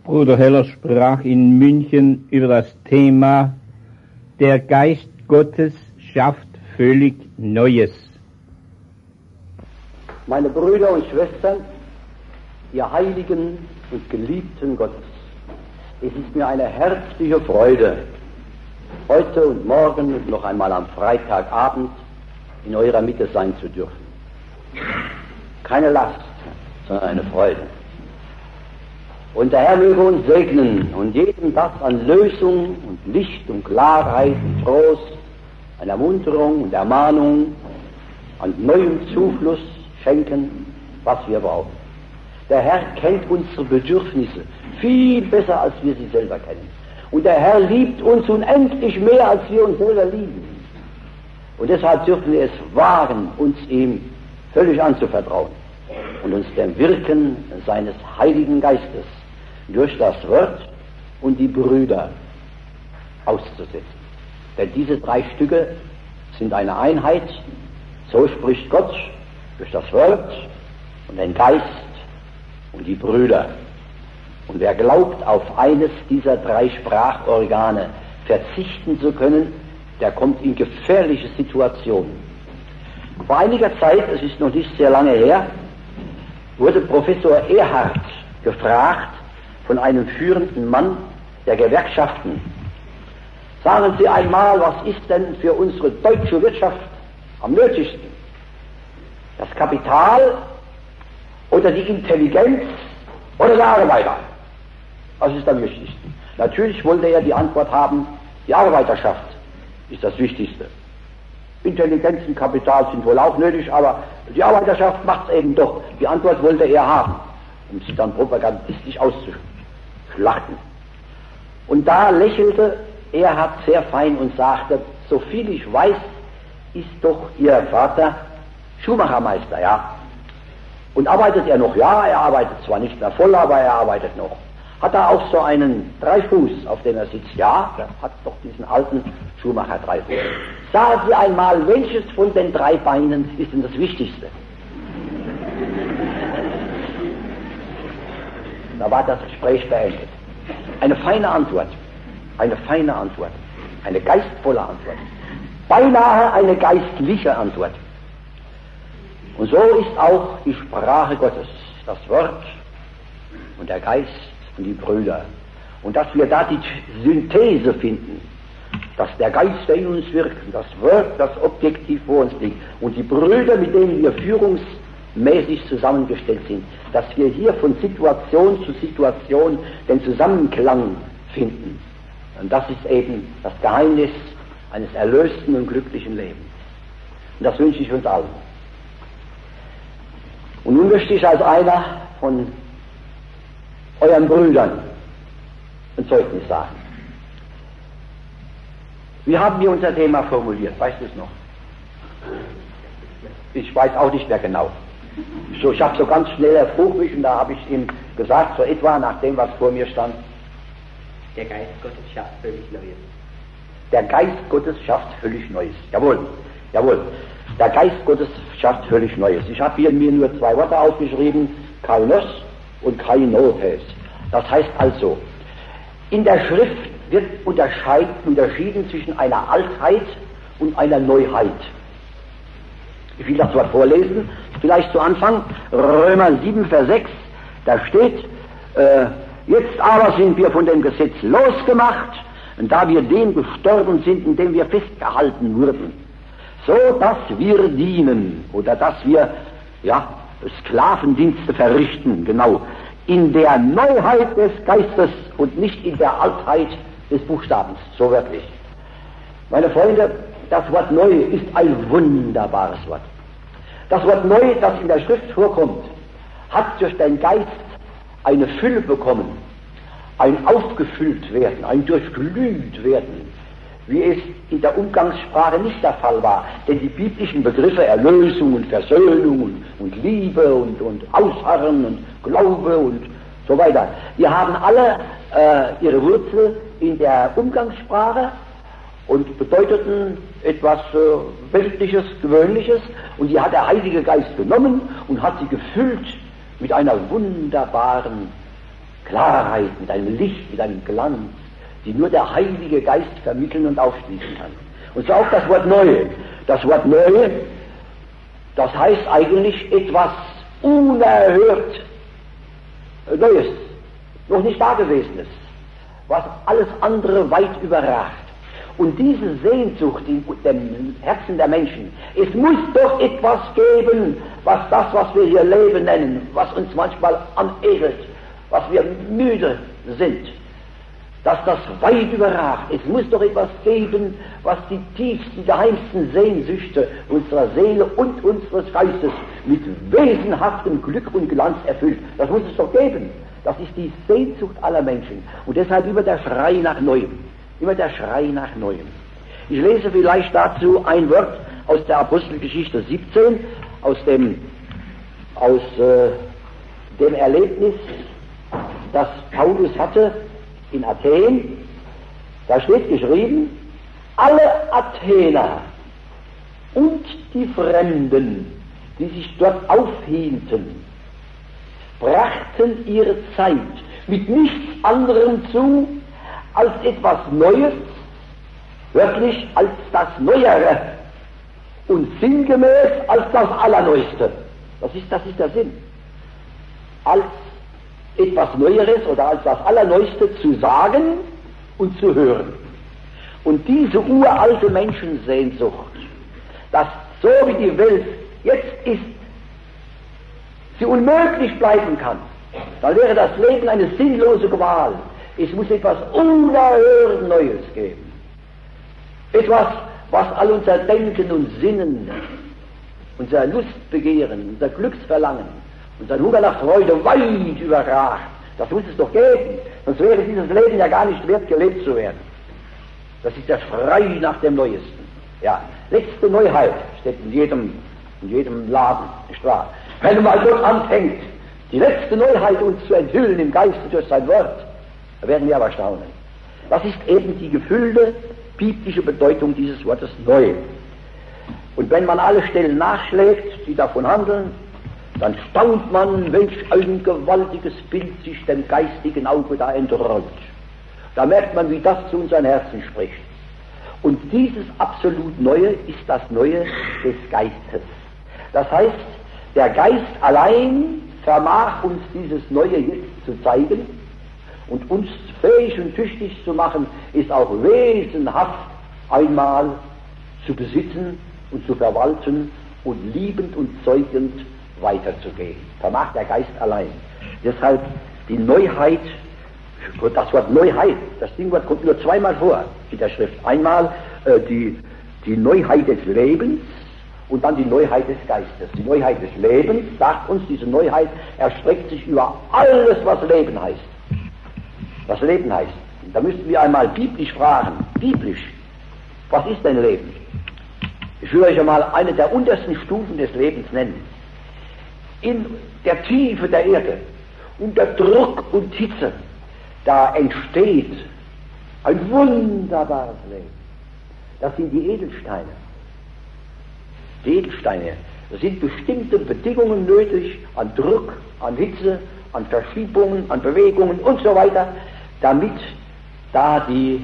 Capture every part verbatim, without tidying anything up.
Bruder Heller sprach in München über das Thema Der Geist Gottes schafft völlig Neues. Meine Brüder und Schwestern, ihr Heiligen und Geliebten Gottes, es ist mir eine herzliche Freude, heute und morgen und noch einmal am Freitagabend in eurer Mitte sein zu dürfen. Keine Last, sondern eine Freude. Und der Herr möge uns segnen und jedem das an Lösung und Licht und Klarheit und Trost, an Ermunterung und Ermahnung, an neuem Zufluss schenken, was wir brauchen. Der Herr kennt unsere Bedürfnisse viel besser, als wir sie selber kennen. Und der Herr liebt uns unendlich mehr, als wir uns selber lieben. Und deshalb dürfen wir es wagen, uns ihm völlig anzuvertrauen und uns dem Wirken seines Heiligen Geistes durch das Wort und die Brüder auszusetzen. Denn diese drei Stücke sind eine Einheit, so spricht Gott durch das Wort und den Geist und die Brüder. Und wer glaubt, auf eines dieser drei Sprachorgane verzichten zu können, der kommt in gefährliche Situationen. Vor einiger Zeit, es ist noch nicht sehr lange her, wurde Professor Erhard gefragt von einem führenden Mann der Gewerkschaften: Sagen Sie einmal, was ist denn für unsere deutsche Wirtschaft am nötigsten? Das Kapital oder die Intelligenz oder der Arbeiter? Was ist am wichtigsten? Natürlich wollte er die Antwort haben, die Arbeiterschaft ist das Wichtigste. Intelligenz und Kapital sind wohl auch nötig, aber die Arbeiterschaft macht es eben doch. Die Antwort wollte er haben, um sich dann propagandistisch auszuschlachten. Und da lächelte Erhard sehr fein und sagte: So viel ich weiß, ist doch Ihr Vater Schuhmachermeister, ja. Und arbeitet er noch? Ja, er arbeitet zwar nicht mehr voll, aber er arbeitet noch. Hat er auch so einen Dreifuß, auf dem er sitzt? Ja, er hat doch diesen alten Schuhmacher Dreifuß. Sagen Sie einmal, welches von den drei Beinen ist denn das Wichtigste? Da war das Gespräch beendet. Eine feine Antwort, eine feine Antwort, eine geistvolle Antwort, beinahe eine geistliche Antwort. Und so ist auch die Sprache Gottes, das Wort und der Geist und die Brüder. Und dass wir da die Synthese finden, dass der Geist, der in uns wirkt, das Wort, das objektiv vor uns liegt, und die Brüder, mit denen wir führungsmäßig zusammengestellt sind, dass wir hier von Situation zu Situation den Zusammenklang finden. Und das ist eben das Geheimnis eines erlösten und glücklichen Lebens. Und das wünsche ich uns allen. Und nun möchte ich als einer von euren Brüdern ein Zeugnis sagen. Wie haben wir unser Thema formuliert? Weißt du es noch? Ich weiß auch nicht mehr genau. So, ich habe so ganz schnell hervorgehoben und da habe ich ihm gesagt, so etwa nach dem, was vor mir stand: Der Geist Gottes schafft völlig Neues. Der Geist Gottes schafft völlig Neues. Jawohl, jawohl. Der Geist Gottes schafft völlig Neues. Ich habe hier mir nur zwei Worte aufgeschrieben: Kainos und Kainotes. Das heißt also, in der Schrift wird unterschieden zwischen einer Altheit und einer Neuheit. Ich will das Wort vorlesen, vielleicht zu Anfang, Römer sieben, Vers sechs, da steht: äh, Jetzt aber sind wir von dem Gesetz losgemacht, und da wir dem gestorben sind, in dem wir festgehalten wurden, so dass wir dienen, oder dass wir, ja, Sklavendienste verrichten, genau, in der Neuheit des Geistes und nicht in der Altheit des Buchstabens, so wörtlich. Meine Freunde, das Wort neu ist ein wunderbares Wort. Das Wort neu, das in der Schrift vorkommt, hat durch den Geist eine Fülle bekommen, ein aufgefüllt werden, ein durchglüht werden, wie es in der Umgangssprache nicht der Fall war. Denn die biblischen Begriffe Erlösung und Versöhnung und, und Liebe und, und Ausharren und Glaube und so weiter, die haben alle äh, ihre Wurzel in der Umgangssprache und bedeuteten etwas äh, Weltliches, Gewöhnliches, und die hat der Heilige Geist genommen und hat sie gefüllt mit einer wunderbaren Klarheit, mit einem Licht, mit einem Glanz, die nur der Heilige Geist vermitteln und aufschließen kann. Und so auch das Wort Neue. Das Wort Neue, das heißt eigentlich etwas unerhört Neues, noch nicht Dagewesenes, was alles andere weit überragt. Und diese Sehnsucht in dem Herzen der Menschen, es muss doch etwas geben, was das, was wir hier Leben nennen, was uns manchmal anekelt, was wir müde sind, dass das weit überragt. Es muss doch etwas geben, was die tiefsten, geheimsten Sehnsüchte unserer Seele und unseres Geistes mit wesenhaftem Glück und Glanz erfüllt. Das muss es doch geben. Das ist die Sehnsucht aller Menschen. Und deshalb immer der Schrei nach Neuem. Immer der Schrei nach Neuem. Ich lese vielleicht dazu ein Wort aus der Apostelgeschichte siebzehn, aus dem, aus, äh, dem Erlebnis, das Paulus hatte in Athen. Da steht geschrieben, alle Athener und die Fremden, die sich dort aufhielten, brachten ihre Zeit mit nichts anderem zu, als etwas Neues, wörtlich als das Neuere und sinngemäß als das Allerneueste. Das ist, das ist der Sinn. Als etwas Neueres oder als das Allerneueste zu sagen und zu hören. Und diese uralte Menschensehnsucht, dass so wie die Welt jetzt ist, sie unmöglich bleiben kann, dann wäre das Leben eine sinnlose Qual. Es muss etwas unerhört Neues geben. Etwas, was all unser Denken und Sinnen, unser Lustbegehren, unser Glücksverlangen, unser Hunger nach Freude weit überragt. Das muss es doch geben. Sonst wäre dieses Leben ja gar nicht wert, gelebt zu werden. Das ist der Schrei nach dem Neuesten. Ja, letzte Neuheit steht in jedem, in jedem Laden, nicht wahr? Wenn mal Gott anfängt, die letzte Neuheit uns zu enthüllen im Geiste durch sein Wort, da werden wir aber staunen. Das ist eben die gefüllte biblische Bedeutung dieses Wortes neu. Und wenn man alle Stellen nachschlägt, die davon handeln, dann staunt man, welch ein gewaltiges Bild sich dem geistigen Auge da entrollt. Da merkt man, wie das zu unseren Herzen spricht. Und dieses absolut Neue ist das Neue des Geistes. Das heißt, der Geist allein vermag uns dieses Neue jetzt zu zeigen und uns fähig und tüchtig zu machen, ist auch wesenhaft einmal zu besitzen und zu verwalten und liebend und zeugend weiterzugehen. Vermag der Geist allein. Deshalb die Neuheit, das Wort Neuheit, das Dingwort kommt nur zweimal vor in der Schrift. Einmal äh, die, die Neuheit des Lebens und dann die Neuheit des Geistes. Die Neuheit des Lebens, sagt uns, diese Neuheit erstreckt sich über alles, was Leben heißt. Was Leben heißt. Da müssten wir einmal biblisch fragen, biblisch, was ist denn Leben? Ich will euch einmal eine der untersten Stufen des Lebens nennen. In der Tiefe der Erde, unter Druck und Hitze, da entsteht ein wunderbares Leben. Das sind die Edelsteine. Die Edelsteine, da sind bestimmte Bedingungen nötig an Druck, an Hitze, an Verschiebungen, an Bewegungen und so weiter, damit da die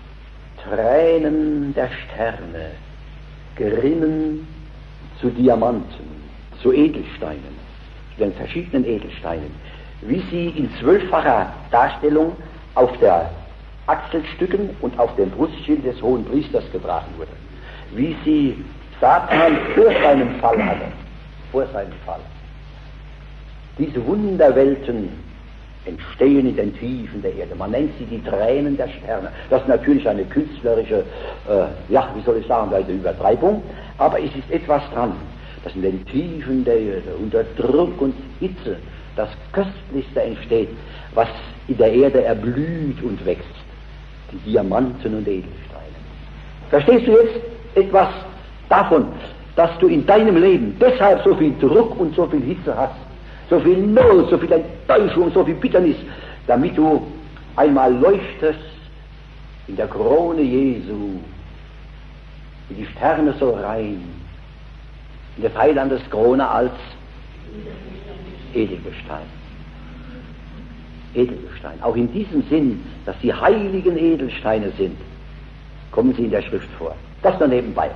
Tränen der Sterne gerinnen zu Diamanten, zu Edelsteinen, zu den verschiedenen Edelsteinen, wie sie in zwölffacher Darstellung auf der Achselstücken und auf dem Brustschild des hohen Priesters getragen wurde, wie sie Satan vor seinem Fall hatte, vor seinem Fall. Diese Wunderwelten entstehen in den Tiefen der Erde. Man nennt sie die Tränen der Sterne. Das ist natürlich eine künstlerische, äh, ja, wie soll ich sagen, eine Übertreibung, aber es ist etwas dran, dass in den Tiefen der Erde unter Druck und Hitze das Köstlichste entsteht, was in der Erde erblüht und wächst. Die Diamanten und Edelsteine. Verstehst du jetzt etwas davon, dass du in deinem Leben deshalb so viel Druck und so viel Hitze hast, so viel Not, so viel Enttäuschung, so viel Bitternis, damit du einmal leuchtest in der Krone Jesu, wie die Sterne so rein, in des Heilandes Krone als Edelgestein. Edelgestein. Auch in diesem Sinn, dass sie heiligen Edelsteine sind, kommen sie in der Schrift vor. Das nur nebenbei.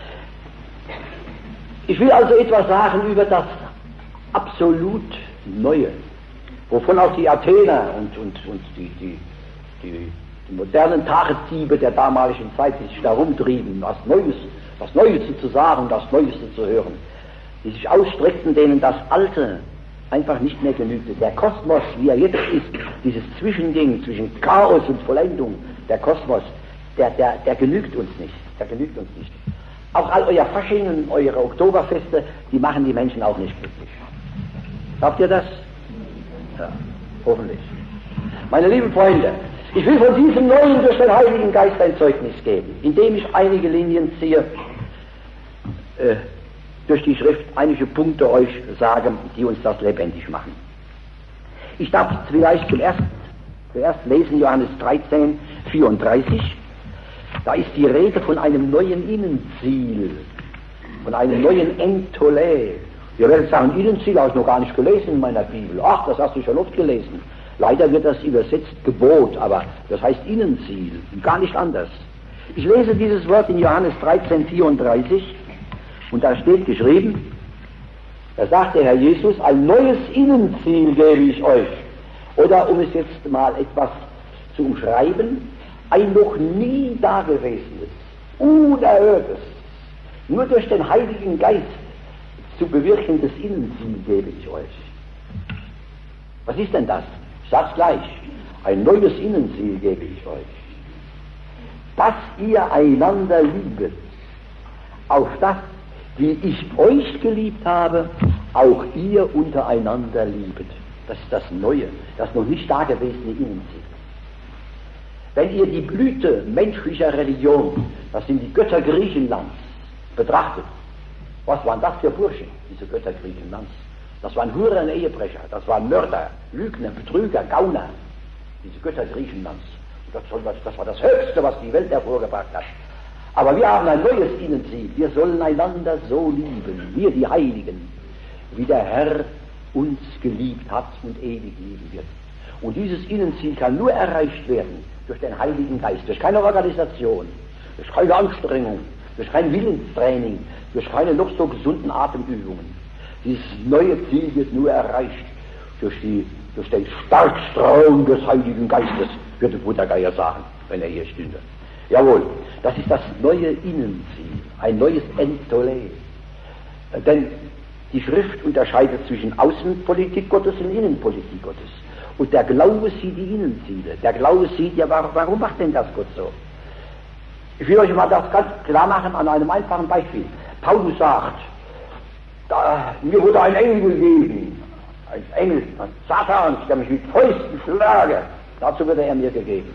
Ich will also etwas sagen über das absolut Neue, wovon auch die Athener und, und, und die, die, die, die modernen Tagesdiebe der damaligen Zeit, die sich darum trieben, was Neues, das Neueste zu sagen, das Neueste zu hören, die sich ausstreckten, denen das Alte einfach nicht mehr genügte. Der Kosmos, wie er jetzt ist, dieses Zwischending zwischen Chaos und Vollendung, der Kosmos, der, der, der genügt uns nicht, der genügt uns nicht. Auch all euer Fasching und eure Oktoberfeste, die machen die Menschen auch nicht glücklich. Habt ihr das? Ja, hoffentlich. Meine lieben Freunde, ich will von diesem Neuen durch den Heiligen Geist ein Zeugnis geben, indem ich einige Linien ziehe, äh, durch die Schrift einige Punkte euch sage, die uns das lebendig machen. Ich darf vielleicht zum ersten, zuerst lesen Johannes dreizehn, vierunddreißig. Da ist die Rede von einem neuen Innenziel, von einem neuen Entolä. Ihr werdet sagen, Innenziel habe ich noch gar nicht gelesen in meiner Bibel. Ach, das hast du schon oft gelesen. Leider wird das übersetzt Gebot, aber das heißt Innenziel, gar nicht anders. Ich lese dieses Wort in Johannes dreizehn, vierunddreißig und da steht geschrieben, da sagt der Herr Jesus, ein neues Innenziel gebe ich euch. Oder um es jetzt mal etwas zu umschreiben, ein noch nie dagewesenes, unerhörtes, nur durch den Heiligen Geist zu bewirkendes Innenziel gebe ich euch. Was ist denn das? Ich sag's gleich. Ein neues Innenziel gebe ich euch. Dass ihr einander liebet, auf das, wie ich euch geliebt habe, auch ihr untereinander liebet. Das ist das Neue, das noch nicht dagewesene Innenziel. Wenn ihr die Blüte menschlicher Religion, das sind die Götter Griechenlands, betrachtet, was waren das für Burschen, diese Götter Griechenlands? Das waren Huren, Ehebrecher, das waren Mörder, Lügner, Betrüger, Gauner, diese Götter Griechenlands. Das, das war das Höchste, was die Welt hervorgebracht hat. Aber wir haben ein neues Innenziel. Wir sollen einander so lieben, wir die Heiligen, wie der Herr uns geliebt hat und ewig lieben wird. Und dieses Innenziel kann nur erreicht werden durch den Heiligen Geist, durch keine Organisation, durch keine Anstrengung, durch kein Willenstraining, durch keine noch so gesunden Atemübungen. Dieses neue Ziel wird nur erreicht durch, die, durch den Starkstrom des Heiligen Geistes, würde Bruder Geier sagen, wenn er hier stünde. Jawohl, das ist das neue Innenziel, ein neues Entolä. Denn die Schrift unterscheidet zwischen Außenpolitik Gottes und Innenpolitik Gottes. Und der Glaube sieht die Innenziele. Der Glaube sieht ja, warum, warum macht denn das Gott so? Ich will euch mal das ganz klar machen an einem einfachen Beispiel. Paulus sagt, da, mir wurde ein Engel gegeben, ein Engel, ein Satan, der mich mit Fäusten schlage. Dazu wird er mir gegeben.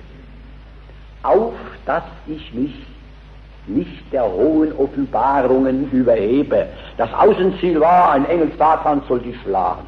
Auf, dass ich mich nicht der hohen Offenbarungen überhebe. Das Außenziel war, ein Engel Satans soll dich schlagen.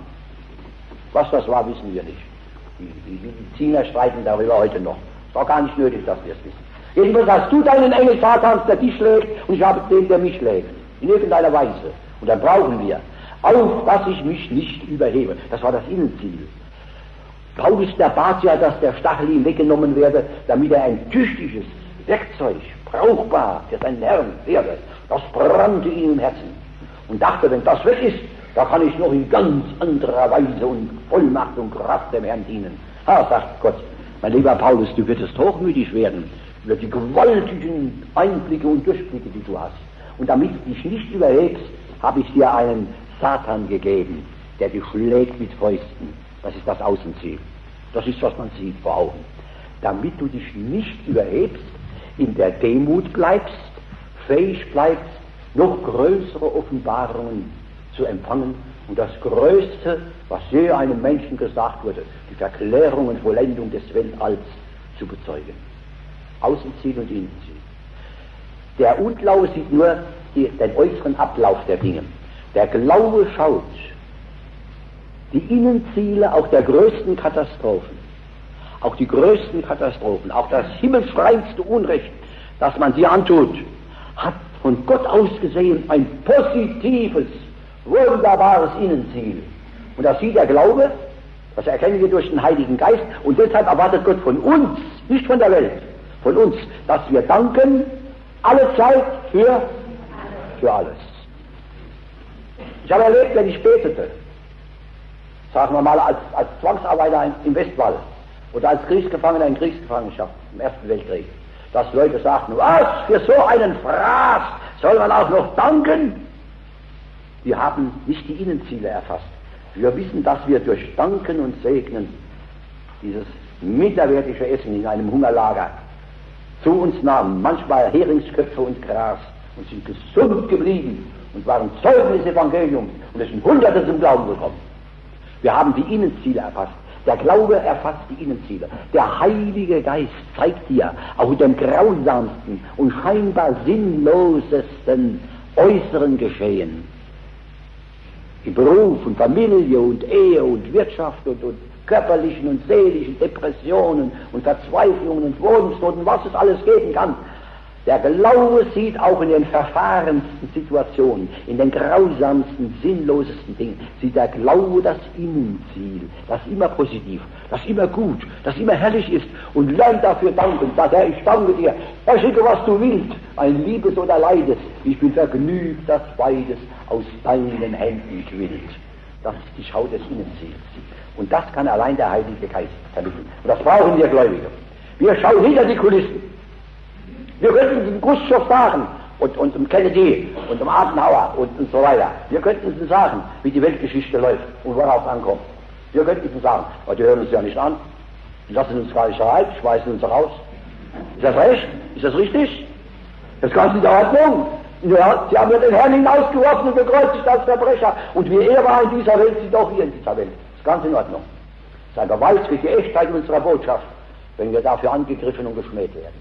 Was das war, wissen wir nicht. Die, die Mediziner streiten darüber heute noch. Es war gar nicht nötig, dass wir es wissen. Jedenfalls hast du deinen Engel Satans, der dich schlägt, und ich habe den, der mich schlägt. In irgendeiner Weise. Und dann brauchen wir, auf, dass ich mich nicht überhebe. Das war das Innenziel. Paulus, der bat ja, dass der Stachel ihm weggenommen werde, damit er ein tüchtiges Werkzeug, brauchbar für seinen Herrn werde. Das brannte ihm im Herzen. Und dachte, wenn das weg ist, da kann ich noch in ganz anderer Weise und Vollmacht und Kraft dem Herrn dienen. Ha, sagt Gott, mein lieber Paulus, du wirst hochmütig werden über die gewaltigen Einblicke und Durchblicke, die du hast. Und damit du dich nicht überhebst, habe ich dir einen Satan gegeben, der dich schlägt mit Fäusten. Das ist das Außenziel. Das ist, was man sieht vor Augen. Damit du dich nicht überhebst, in der Demut bleibst, fähig bleibst, noch größere Offenbarungen zu empfangen. Und das Größte, was je einem Menschen gesagt wurde, die Verklärung und Vollendung des Weltalls zu bezeugen. Außenziel und Innenziel. Der Unglaube sieht nur die, den äußeren Ablauf der Dinge. Der Glaube schaut die Innenziele auch der größten Katastrophen, auch die größten Katastrophen, auch das himmelsreinste Unrecht, das man sie antut, hat von Gott aus gesehen ein positives, wunderbares Innenziel. Und das sieht der Glaube, Das erkennen wir durch den Heiligen Geist und deshalb erwartet Gott von uns, nicht von der Welt, von uns, dass wir danken, alle Zeit für, für alles. Ich habe erlebt, wenn ich betete, sagen wir mal als, als Zwangsarbeiter im Westwall oder als Kriegsgefangener in Kriegsgefangenschaft im Ersten Weltkrieg, dass Leute sagten, was, für so einen Fraß soll man auch noch danken? Wir haben nicht die Innenziele erfasst. Wir wissen, dass wir durch Danken und Segnen dieses minderwertige Essen in einem Hungerlager zu uns nahmen, manchmal Heringsköpfe und Gras, und sind gesund geblieben und waren Zeugen des Evangeliums und es sind Hunderte zum Glauben gekommen. Wir haben die Innenziele erfasst. Der Glaube erfasst die Innenziele. Der Heilige Geist zeigt dir auch in dem grausamsten und scheinbar sinnlosesten äußeren Geschehen, in Beruf und Familie und Ehe und Wirtschaft und, und körperlichen und seelischen Depressionen und Verzweiflungen und Wohnungsnot und was es alles geben kann. Der Glaube sieht auch in den verfahrensten Situationen, in den grausamsten, sinnlosesten Dingen, sieht der Glaube das Innenziel, das immer positiv, das immer gut, das immer herrlich ist und lernt dafür danken. Sagt er, ich danke dir, er schicke, was du willst, ein Liebes oder Leides, ich bin vergnügt, dass beides aus deinen Händen quillt. Das ist die Schau des Innenziels. Und das kann allein der Heilige Geist vermitteln. Und das brauchen wir Gläubige. Wir schauen hinter die Kulissen. Wir könnten den Khrushchev sagen, und, und um Kennedy, und um Adenauer, und, und so weiter. Wir könnten ihnen sagen, wie die Weltgeschichte läuft und worauf es ankommt. Wir könnten ihnen sagen, aber die hören uns ja nicht an, die lassen uns gar nicht rein, schmeißen uns raus. Ist das recht? Ist das richtig? Das ist ganz in der Ordnung. Ja, sie haben ja den Herrn hinausgeworfen und bekreuzigt als Verbrecher. Und wie er war in dieser Welt, sind auch wir in dieser Welt. Das ist ganz in Ordnung. Das ist ein Beweis für die Echtheit unserer Botschaft, wenn wir dafür angegriffen und geschmäht werden.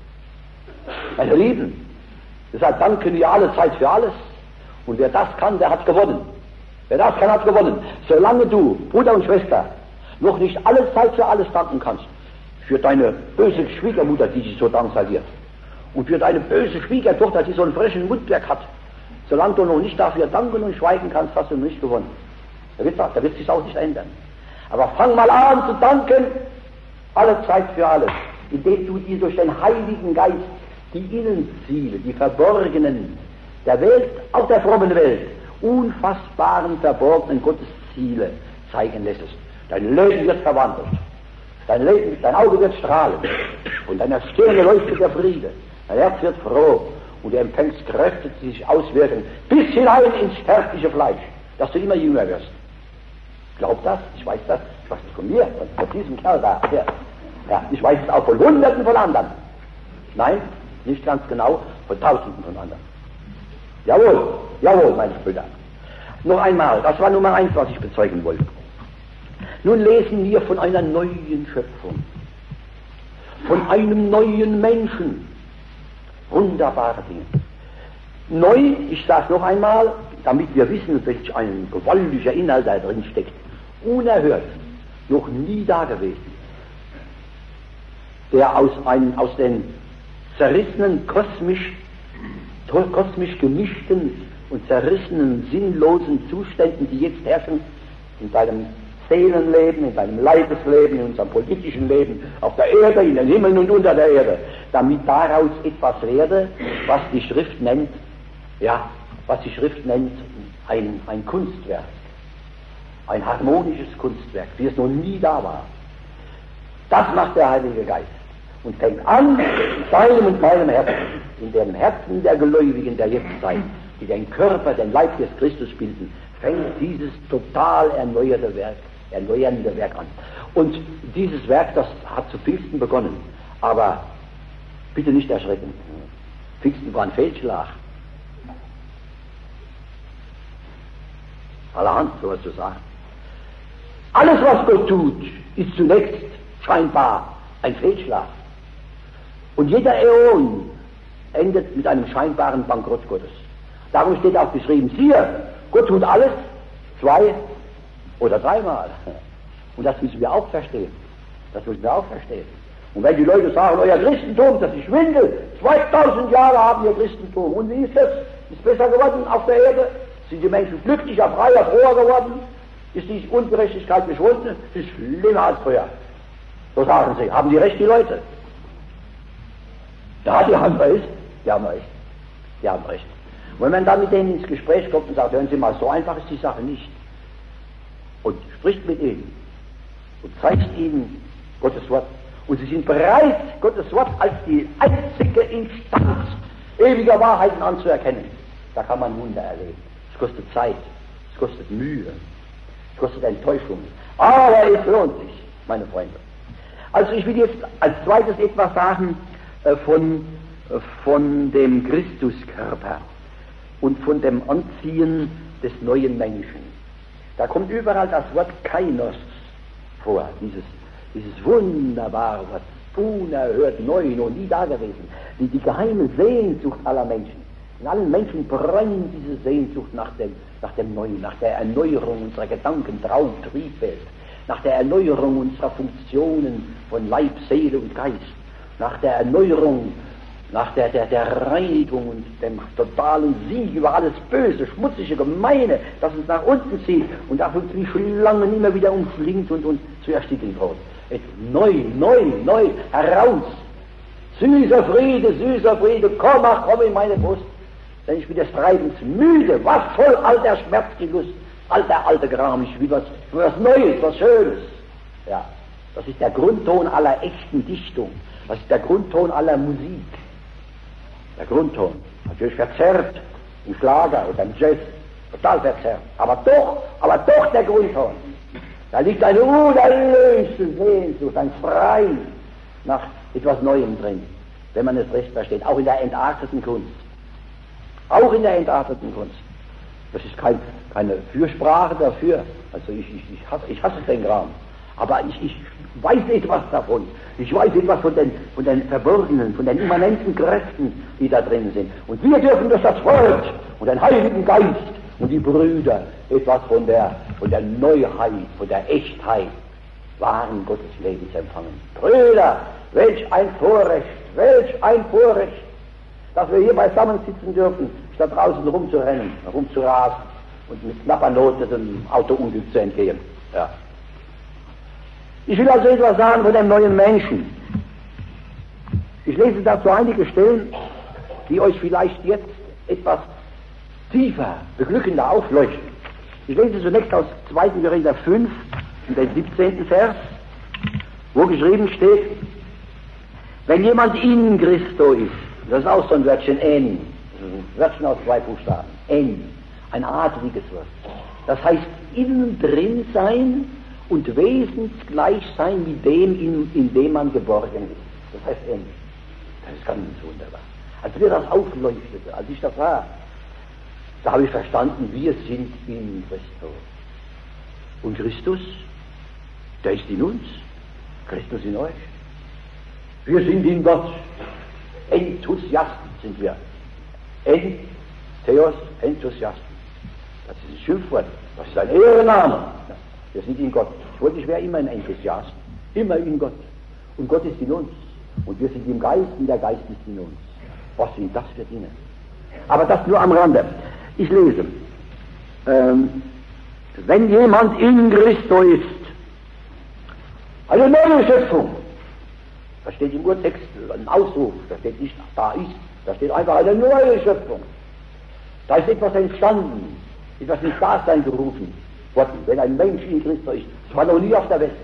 Meine Lieben, deshalb danken wir alle Zeit für alles. Und wer das kann, der hat gewonnen. Wer das kann, hat gewonnen. Solange du, Bruder und Schwester, noch nicht alle Zeit für alles danken kannst, für deine böse Schwiegermutter, die dich so drangsaliert, und für deine böse Schwiegertochter, die so einen frischen Mundwerk hat, solange du noch nicht dafür danken und schweigen kannst, hast du nicht gewonnen. Da wird, da wird sich auch nicht ändern. Aber fang mal an zu danken, alle Zeit für alles, indem du dir durch den Heiligen Geist die Innenziele, die verborgenen der Welt, auch der frommen Welt, unfassbaren, verborgenen Gottesziele zeigen lässt. Dein Leben wird verwandelt. Dein Leben, dein Auge wird strahlen. Und deiner Stirne leuchtet der Friede. Dein Herz wird froh. Und du empfängst Kräfte, die sich auswirken, bis hinein ins sterbliche Fleisch, dass du immer jünger wirst. Glaub das? Ich weiß das. Ich weiß das von mir, von, von diesem Kerl da. Ja. Ja, ich weiß es auch von Hunderten von anderen. Nein, nicht ganz genau, von Tausenden von anderen. Jawohl, jawohl, meine Brüder. Noch einmal, das war Nummer eins, was ich bezeugen wollte. Nun lesen wir von einer neuen Schöpfung, von einem neuen Menschen. Wunderbare Dinge. Neu, ich sage noch einmal, damit wir wissen, welch ein gewaltiger Inhalt da drin steckt. Unerhört, noch nie dagewesen. Der aus, ein, aus den zerrissenen, kosmisch, kosmisch gemischten und zerrissenen, sinnlosen Zuständen, die jetzt herrschen, in deinem Seelenleben, in deinem Leibesleben, in unserem politischen Leben, auf der Erde, in den Himmeln und unter der Erde, damit daraus etwas werde, was die Schrift nennt, ja, was die Schrift nennt, ein, ein Kunstwerk, ein harmonisches Kunstwerk, wie es noch nie da war. Das macht der Heilige Geist und fängt an, in deinem und meinem Herzen, in dem Herzen der Gläubigen der Jetztzeit, die den Körper, den Leib des Christus bilden, fängt dieses total erneuerte Werk, erneuernde Werk an. Und dieses Werk, das hat zu Pfingsten begonnen, aber bitte nicht erschrecken. Pfingsten war ein Fehlschlag. Allerhand, sowas zu sagen. Alles, was Gott tut, ist zunächst scheinbar ein Fehlschlag. Und jeder Äon endet mit einem scheinbaren Bankrott Gottes. Darum steht auch geschrieben, siehe, Gott tut alles zwei oder dreimal. Und das müssen wir auch verstehen. Das müssen wir auch verstehen. Und wenn die Leute sagen, euer Christentum, das ist Schwindel, zweitausend Jahre haben wir Christentum. Und wie ist das? Ist besser geworden auf der Erde? Sind die Menschen glücklicher, freier, froher geworden? ist die Ungerechtigkeit geschwunden, ist schlimmer als früher. So sagen sie. Haben die recht, die Leute? Ja, die haben recht. Die haben recht. Die haben recht. Und wenn man dann mit denen ins Gespräch kommt und sagt, hören Sie mal, so einfach ist die Sache nicht. Und spricht mit ihnen und zeigt ihnen Gottes Wort. Und sie sind bereit, Gottes Wort als die einzige Instanz ewiger Wahrheiten anzuerkennen. Da kann man Wunder erleben. Es kostet Zeit, es kostet Mühe, es kostet Enttäuschung. Aber es lohnt sich, meine Freunde. Also ich will jetzt als zweites etwas sagen äh, von, äh, von dem Christuskörper und von dem Anziehen des neuen Menschen. Da kommt überall das Wort Kainos vor, dieses, dieses wunderbare Wort, unerhört neu, noch nie dagewesen, die, die geheime Sehnsucht aller Menschen. In allen Menschen brennt diese Sehnsucht nach dem, nach dem Neuen, nach der Erneuerung unserer Gedanken, Traum, Triebwelt, nach der Erneuerung unserer Funktionen von Leib, Seele und Geist, nach der Erneuerung, nach der, der, der Reinigung und dem totalen Sieg über alles Böse, Schmutzige, Gemeine, das uns nach unten zieht und das uns wie Schlangen immer wieder umschlingt und uns zu ersticken droht. Neu, neu, neu, heraus. Süßer Friede, süßer Friede, komm, ach, komm in meine Brust, denn ich bin des Treibens müde. Was soll all der Schmerz, die Lust, all der alte Gram, ich will was, was Neues, was Schönes. Ja, das ist der Grundton aller echten Dichtung, das ist der Grundton aller Musik. Der Grundton, natürlich verzerrt im Schlager oder im Jazz, total verzerrt, aber doch, aber doch der Grundton. Da liegt eine unerlöste Sehnsucht, ein Schrei nach etwas Neuem drin, wenn man es recht versteht, auch in der entarteten Kunst. Auch in der entarteten Kunst. Das ist kein, keine Fürsprache dafür, also ich, ich, ich, hasse, ich hasse den Kram, aber ich, ich weiß etwas davon. Ich weiß etwas von den, von den verborgenen, von den immanenten Kräften, die da drin sind. Und wir dürfen durch das Wort und den Heiligen Geist und die Brüder etwas von der, von der Neuheit, von der Echtheit wahren Gotteslebens empfangen. Brüder, welch ein Vorrecht, welch ein Vorrecht, dass wir hier beisammen sitzen dürfen, statt draußen rumzurennen, rumzurasen und mit knapper Not dem Autounglück zu entgehen. Ja. Ich will also etwas sagen von dem neuen Menschen. Ich lese dazu einige Stellen, die euch vielleicht jetzt etwas tiefer, beglückender aufleuchten. Ich lese zunächst aus zweiten Korinther fünf, den siebzehnten Vers, wo geschrieben steht, wenn jemand in Christo ist, das ist auch so ein Wörtchen, en, ein Wörtchen aus zwei Buchstaben, en, ein adliges Wort. Das heißt, innen drin sein und wesensgleich sein mit dem, in, in dem man geborgen ist. Das heißt en. Das ist ganz wunderbar. Als mir das aufleuchtete, als ich das sah, da habe ich verstanden, wir sind in Christus. Und Christus, der ist in uns, Christus in euch. Wir sind in Gott. Enthusiasten sind wir. En, Theos, Enthusiasten. Das ist ein Schimpfwort, das ist ein Ehrenname. Wir sind in Gott. Ich wollte, ich wäre immer ein Enthusiast. Immer in Gott. Und Gott ist in uns. Und wir sind im Geist und der Geist ist in uns. Was sind das für Dinge? Aber das nur am Rande. Ich lese. Ähm, wenn jemand in Christo ist, eine neue Schöpfung. Da steht im Urtext ein Ausruf, da steht nicht, da ist, da steht einfach eine neue Schöpfung. Da ist etwas entstanden, etwas ins Dasein gerufen worden, wenn ein Mensch in Christo ist. Das war noch nie auf der Welt.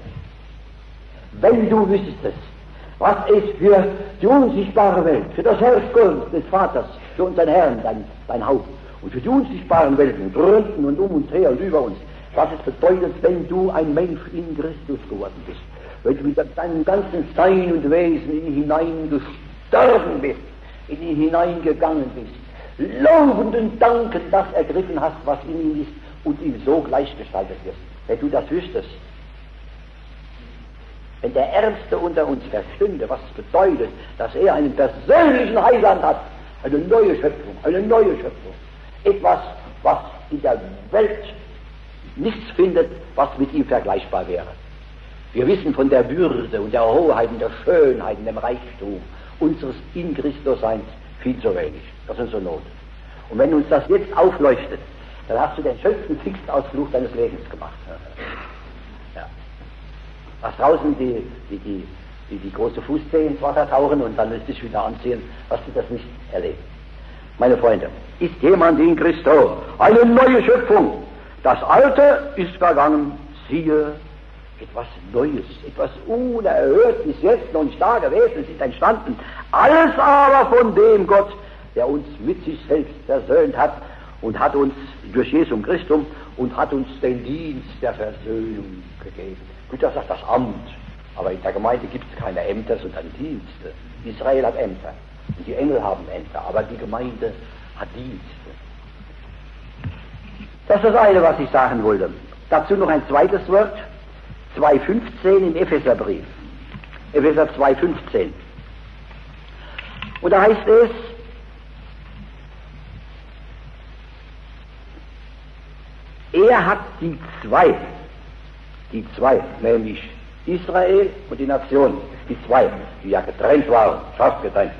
Wenn du wüsstest es, was es für die unsichtbare Welt, für das Herz Gottes des Vaters, für unseren Herrn, dein, dein Haupt, und für die unsichtbaren Welten, drunten und um uns her und über uns, was es bedeutet, wenn du ein Mensch in Christus geworden bist. Wenn du mit deinem ganzen Sein und Wesen in ihn hineingestorben bist, in ihn hineingegangen bist, lobend und dankend das ergriffen hast, was in ihm ist, und ihm so gleichgestaltet wirst. Wenn du das wüsstest, wenn der Ärmste unter uns verstünde, was es bedeutet, dass er einen persönlichen Heiland hat, eine neue Schöpfung, eine neue Schöpfung, etwas, was in der Welt nichts findet, was mit ihm vergleichbar wäre. Wir wissen von der Würde und der Hoheit und der Schönheit und dem Reichtum unseres in Christus Seins viel zu wenig. Das ist so Not. Und wenn uns das jetzt aufleuchtet, dann hast du den schönsten Pfingstausflug deines Lebens gemacht. Ja. Was draußen die, die, die, die, die große Fußzehe ins Wasser tauchen und dann lässt dich wieder anziehen, hast du das nicht erlebt. Meine Freunde, ist jemand in Christo eine neue Schöpfung? Das Alte ist vergangen, siehe, etwas Neues, etwas unerhört, bis jetzt noch nicht da gewesen, ist entstanden. Alles aber von dem Gott, der uns mit sich selbst versöhnt hat und hat uns durch Jesum Christum und hat uns den Dienst der Versöhnung gegeben. Luther sagt das Amt, aber in der Gemeinde gibt es keine Ämter, sondern Dienste. Israel hat Ämter und die Engel haben Ämter, aber die Gemeinde hat Dienste. Das ist das eine, was ich sagen wollte. Dazu noch ein zweites Wort, zwei fünfzehn im Epheserbrief. Epheser zwei fünfzehn. Und da heißt es, er hat die zwei, die zwei, nämlich Israel und die Nation, die zwei, die ja getrennt waren, scharf getrennt,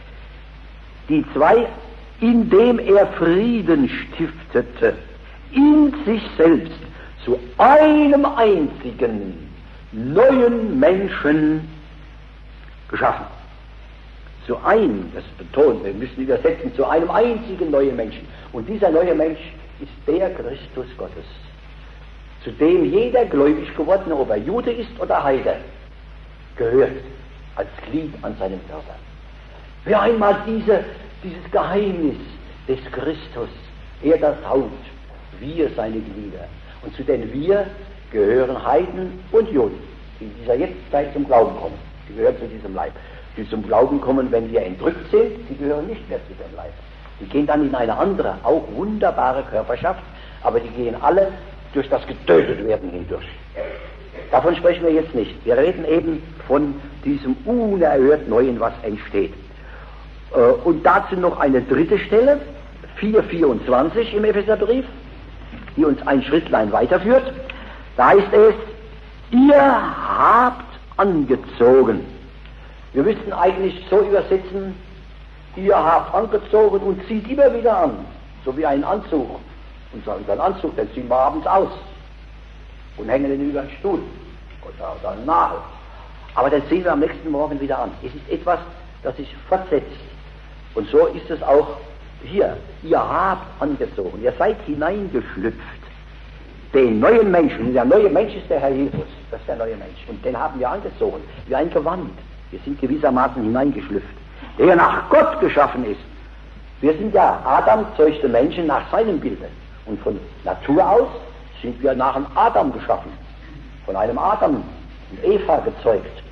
die zwei, indem er Frieden stiftete, in sich selbst zu einem einzigen neuen Menschen geschaffen. Zu einem, das betont, wir müssen übersetzen, zu einem einzigen neuen Menschen. Und dieser neue Mensch ist der Christus Gottes, zu dem jeder gläubig gewordene, ob er Jude ist oder Heide, gehört als Glied an seinem Körper. Wer einmal diese, dieses Geheimnis des Christus, er das Haupt, wir seine Glieder, und zu denen wir gehören Heiden und Juden, die in dieser Jetztzeit zum Glauben kommen, die gehören zu diesem Leib. Die zum Glauben kommen, wenn wir entrückt sind, die gehören nicht mehr zu dem Leib. Die gehen dann in eine andere, auch wunderbare Körperschaft, aber die gehen alle durch das Getötetwerden hindurch. Davon sprechen wir jetzt nicht. Wir reden eben von diesem unerhört Neuen, was entsteht. Und dazu noch eine dritte Stelle, vier vierundzwanzig im Epheserbrief, die uns ein Schrittlein weiterführt. Da heißt es, ihr habt angezogen. Wir müssten eigentlich so übersetzen, ihr habt angezogen und zieht immer wieder an, so wie einen Anzug. Und so einen Anzug, den ziehen wir abends aus und hängen ihn über den Stuhl oder, oder einen Nagel. Aber den ziehen wir am nächsten Morgen wieder an. Es ist etwas, das sich fortsetzt. Und so ist es auch hier. Ihr habt angezogen, ihr seid hineingeschlüpft. Den neuen Menschen, und der neue Mensch ist der Herr Jesus, das ist der neue Mensch. Und den haben wir angezogen, wie ein Gewand. Wir sind gewissermaßen hineingeschlüpft, der nach Gott geschaffen ist. Wir sind ja, Adam zeugte Menschen nach seinem Bilde. Und von Natur aus sind wir nach einem Adam geschaffen. Von einem Adam und Eva gezeugt.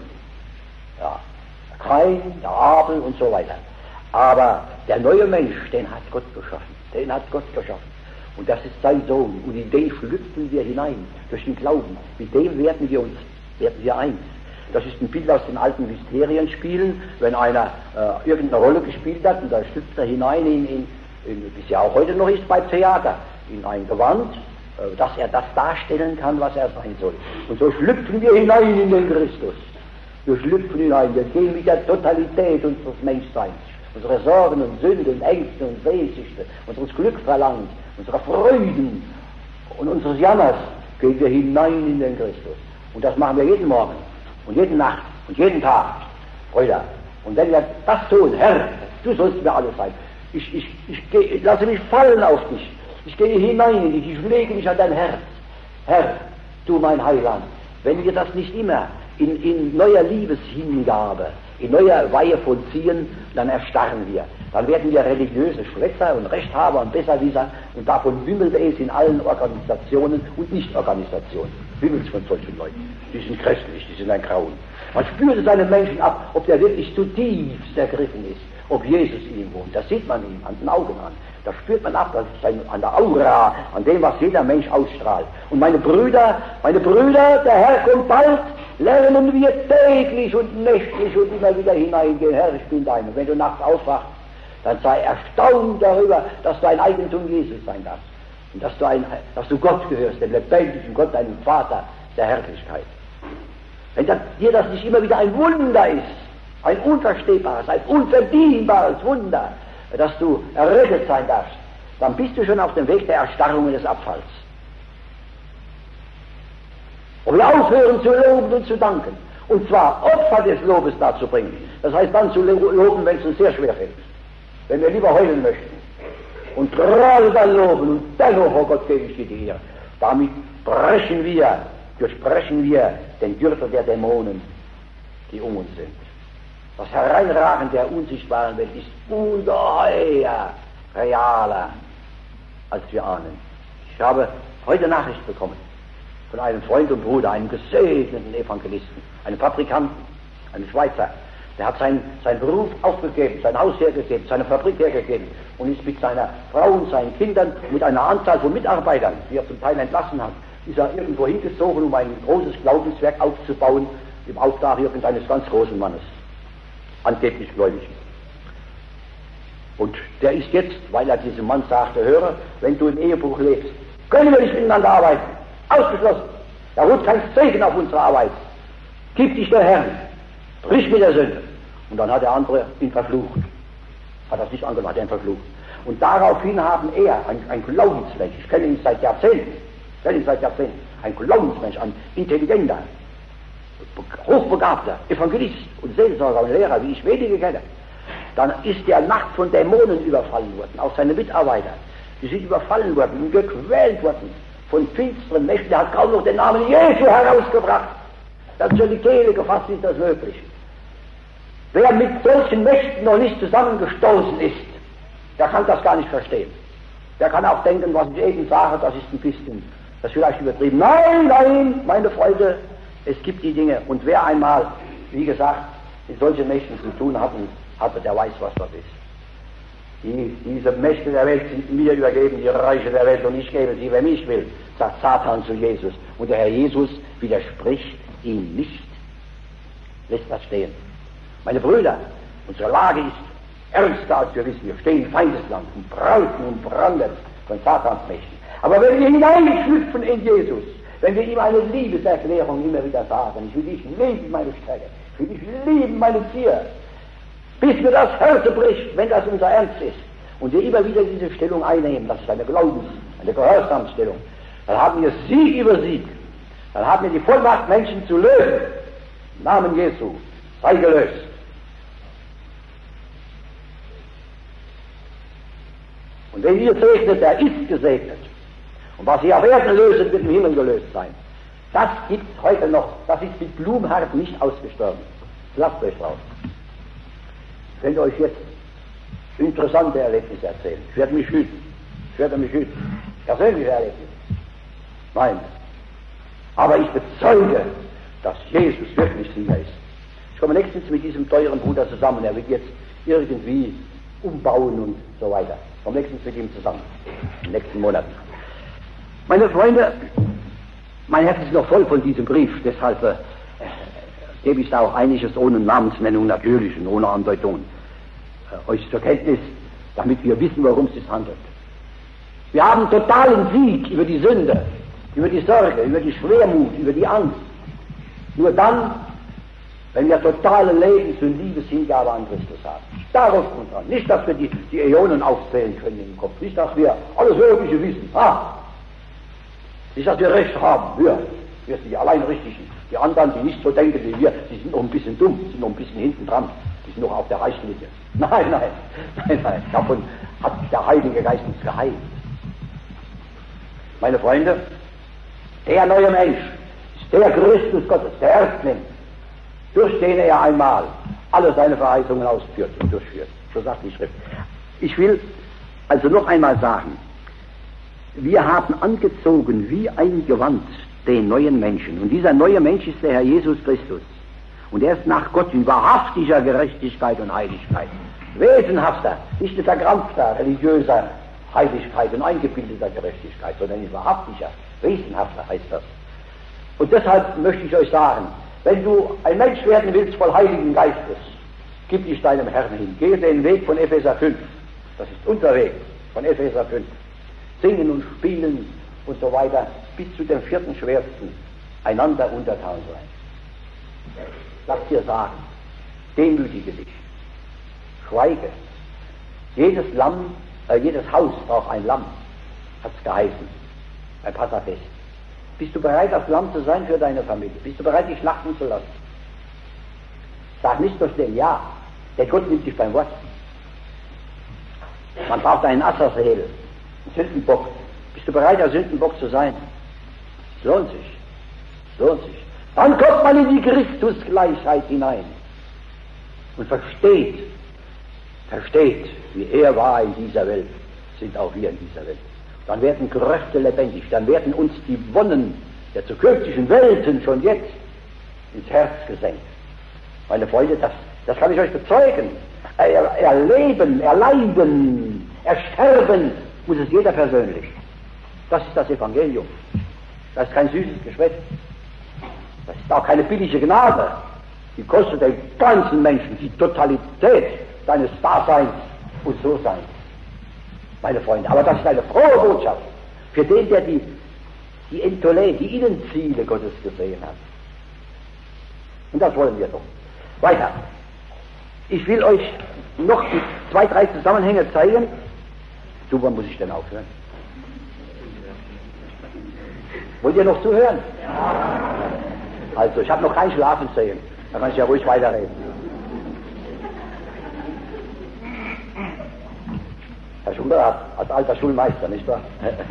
Ja, der Kain, der Abel und so weiter. Aber der neue Mensch, den hat Gott geschaffen. Den hat Gott geschaffen. Und das ist sein Sohn. Und in den schlüpfen wir hinein, durch den Glauben. Mit dem werden wir uns, werden wir eins. Das ist ein Bild aus den alten Mysterienspielen, wenn einer äh, irgendeine Rolle gespielt hat und da schlüpft er hinein in, in, in, wie es ja auch heute noch ist beim Theater, in ein Gewand, äh, dass er das darstellen kann, was er sein soll. Und so schlüpfen wir hinein in den Christus. Wir schlüpfen hinein, wir gehen mit der Totalität unseres Menschseins, unsere Sorgen und Sünden, Ängste und Sehnsüchte, unseres Glückverlangens, unserer Freuden und unseres Jammers, gehen wir hinein in den Christus. Und das machen wir jeden Morgen. Und jede Nacht und jeden Tag, Brüder. Und wenn wir das tun, Herr, du sollst mir alles sein. Ich, ich, ich, geh, ich lasse mich fallen auf dich. Ich gehe hinein in dich, ich lege mich an dein Herz. Herr, du mein Heiland, wenn wir das nicht immer in, in neuer Liebeshingabe, in neuer Weihe vollziehen, dann erstarren wir. Dann werden wir religiöse Schwätzer und Rechthaber und Besserwisser und davon wimmelt es in allen Organisationen und Nichtorganisationen. Wimmelt von solchen Leuten. Die sind christlich, die sind ein Grauen. Man spürt es einem Menschen ab, ob der wirklich zutiefst ergriffen ist, ob Jesus in ihm wohnt. Das sieht man ihm an den Augen an. Da spürt man ab, das ist ein, an der Aura, an dem, was jeder Mensch ausstrahlt. Und meine Brüder, meine Brüder, der Herr kommt bald, lernen wir täglich und nächtlich und immer wieder hineingehen. Herr, ich bin dein. Und wenn du nachts aufwachst, dann sei erstaunt darüber, dass du ein Eigentum Jesus sein darfst. Und dass du, ein, dass du Gott gehörst, dem lebendigen Gott, deinem Vater der Herrlichkeit. Wenn das, dir das nicht immer wieder ein Wunder ist, ein unverstehbares, ein unverdienbares Wunder, dass du errettet sein darfst, dann bist du schon auf dem Weg der Erstarrung und des Abfalls. Und wir aufhören zu loben und zu danken. Und zwar Opfer des Lobes dazu bringen. Das heißt dann zu loben, wenn es uns sehr schwer fällt. Wenn wir lieber heulen möchten. Und gerade dann loben und dennoch, oh Gott, gebe ich dir die Ehre. Damit brechen wir, durchbrechen wir den Gürtel der Dämonen, die um uns sind. Das Hereinragen der unsichtbaren Welt ist ungeheuer realer, als wir ahnen. Ich habe heute Nachricht bekommen von einem Freund und Bruder, einem gesegneten Evangelisten, einem Fabrikanten, einem Schweizer. Der hat seinen, seinen Beruf aufgegeben, sein Haus hergegeben, seine Fabrik hergegeben und ist mit seiner Frau und seinen Kindern, mit einer Anzahl von Mitarbeitern, die er zum Teil entlassen hat, ist er irgendwo hingezogen, um ein großes Glaubenswerk aufzubauen, im Auftrag irgendeines ganz großen Mannes, angeblich gläubig. Und der ist jetzt, weil er diesem Mann sagte, höre, wenn du im Ehebruch lebst, können wir nicht miteinander arbeiten. Ausgeschlossen. Da ruht kein Segen auf unsere Arbeit. Gib dich der Herrn. Brich mit der Sünde. Und dann hat der andere ihn verflucht. Hat das nicht angemacht, hat er ihn verflucht. Und daraufhin haben er, ein, ein Glaubensmensch, ich kenne ihn seit Jahrzehnten, ich kenne ihn seit Jahrzehnten, ein Glaubensmensch, ein intelligenter, hochbegabter Evangelist und Seelsorger und Lehrer, wie ich wenige kenne. Dann ist er nachts von Dämonen überfallen worden, auch seine Mitarbeiter. Die sind überfallen worden und gequält worden von finsteren Mächten. Er hat kaum noch den Namen Jesu herausgebracht. Das ist schon die Kehle gefasst, ist das möglich. Wer mit solchen Mächten noch nicht zusammengestoßen ist, der kann das gar nicht verstehen. Der kann auch denken, was ich eben sage, das ist ein bisschen, das ist vielleicht übertrieben. Nein, nein, meine Freunde, es gibt die Dinge. Und wer einmal, wie gesagt, mit solchen Mächten zu tun hat, hatte, der weiß, was das ist. Die, diese Mächte der Welt sind mir übergeben, die Reiche der Welt, und ich gebe sie, wem ich will, sagt Satan zu Jesus. Und der Herr Jesus widerspricht ihm nicht, lässt das stehen. Meine Brüder, unsere Lage ist ernster, als wir wissen. Wir stehen im Feindesland und brauten und branden von Satans Mächten. Aber wenn wir hineinschlüpfen in Jesus, wenn wir ihm eine Liebeserklärung immer wieder sagen, ich will dich lieben, meine Strecke, ich will dich lieben, meine Zier, bis mir das Herz bricht, wenn das unser Ernst ist, und wir immer wieder diese Stellung einnehmen, das ist eine Glaubens-, eine Gehorsamstellung, dann haben wir Sieg über Sieg, dann haben wir die Vollmacht, Menschen zu lösen. Im Namen Jesu, sei gelöst. Und wenn ihr segnet, der ist gesegnet. Und was ihr auf Erden löset, wird im Himmel gelöst sein. Das gibt es heute noch. Das ist mit Blumhardt nicht ausgestorben. Lasst euch drauf. Ich könnte euch jetzt interessante Erlebnisse erzählen. Ich werde mich hüten. Ich werde mich hüten. Persönliche Erlebnisse. Nein. Aber ich bezeuge, dass Jesus wirklich Sieger ist. Ich komme nächstens mit diesem teuren Bruder zusammen. Er wird jetzt irgendwie umbauen und so weiter. Ich komme nächstens mit ihm zusammen. Im nächsten Monat. Meine Freunde, mein Herz ist noch voll von diesem Brief. Deshalb äh, gebe ich da auch einiges ohne Namensnennung natürlich und ohne Andeutung äh, euch zur Kenntnis, damit wir wissen, worum es sich handelt. Wir haben totalen Sieg über die Sünde, über die Sorge, über die Schwermut, über die Angst. Nur dann, wenn wir totale Lebens- und Liebeshingabe an Christus haben. Darauf kommt an. Nicht, dass wir die, die Äonen aufzählen können im Kopf. Nicht, dass wir alles Mögliche wissen. Ah! Nicht, dass wir Recht haben. Wir, wir sind die allein Richtigen. Die anderen, die nicht so denken wie wir, die sind noch ein bisschen dumm, die sind noch ein bisschen hinten dran. Die sind noch auf der Reichslinie. Nein, nein, nein, nein. Davon hat der Heilige Geist uns geheilt. Meine Freunde, der neue Mensch ist der Christus Gottes, der Erstling, durch den er einmal alle seine Verheißungen ausführt und durchführt. So sagt die Schrift. Ich will also noch einmal sagen, wir haben angezogen wie ein Gewand den neuen Menschen. Und dieser neue Mensch ist der Herr Jesus Christus. Und er ist nach Gott in wahrhaftiger Gerechtigkeit und Heiligkeit. Wesenhafter, nicht in verkrampfter, religiöser Heiligkeit und eingebildeter Gerechtigkeit, sondern in wahrhaftiger, wesenhafter heißt das. Und deshalb möchte ich euch sagen, wenn du ein Mensch werden willst voll Heiligen Geistes, gib dich deinem Herrn hin. Gehe den Weg von Epheser fünf. Das ist unser Weg von Epheser fünf. Singen und spielen und so weiter, bis zu dem vierten schwersten, einander untertan sein. Lass dir sagen, demütige dich, schweige. Jedes Lamm Äh, jedes Haus braucht ein Lamm, hat es geheißen, ein Passafest. Bist du bereit, das Lamm zu sein für deine Familie? Bist du bereit, dich schlachten zu lassen? Sag nicht nur schnell ja, der Gott nimmt dich beim Wort. Man braucht einen Asasel, einen Sündenbock. Bist du bereit, der Sündenbock zu sein? Es lohnt sich. Es lohnt sich. Dann kommt man in die Christusgleichheit hinein und versteht, versteht, wie er war in dieser Welt, sind auch wir in dieser Welt. Dann werden Gerüchte lebendig, dann werden uns die Wonnen der zukünftigen Welten schon jetzt ins Herz gesenkt. Meine Freunde, das, das kann ich euch bezeugen. Er, erleben, erleiden, ersterben muss es jeder persönlich. Das ist das Evangelium. Das ist kein süßes Geschwätz. Das ist auch keine billige Gnade. Die kostet den ganzen Menschen die Totalität seines Daseins und So-Seins. Meine Freunde, aber das ist eine frohe Botschaft für den, der die, die Entole, die Innenziele Gottes gesehen hat. Und das wollen wir doch. Weiter. Ich will euch noch die zwei, drei Zusammenhänge zeigen. Du, wann muss ich denn aufhören? Wollt ihr noch zuhören? Ja. Also, ich habe noch kein Schlafen sehen. Da kann ich ja ruhig weiterreden. Herr Schumberger als alter Schulmeister, nicht wahr?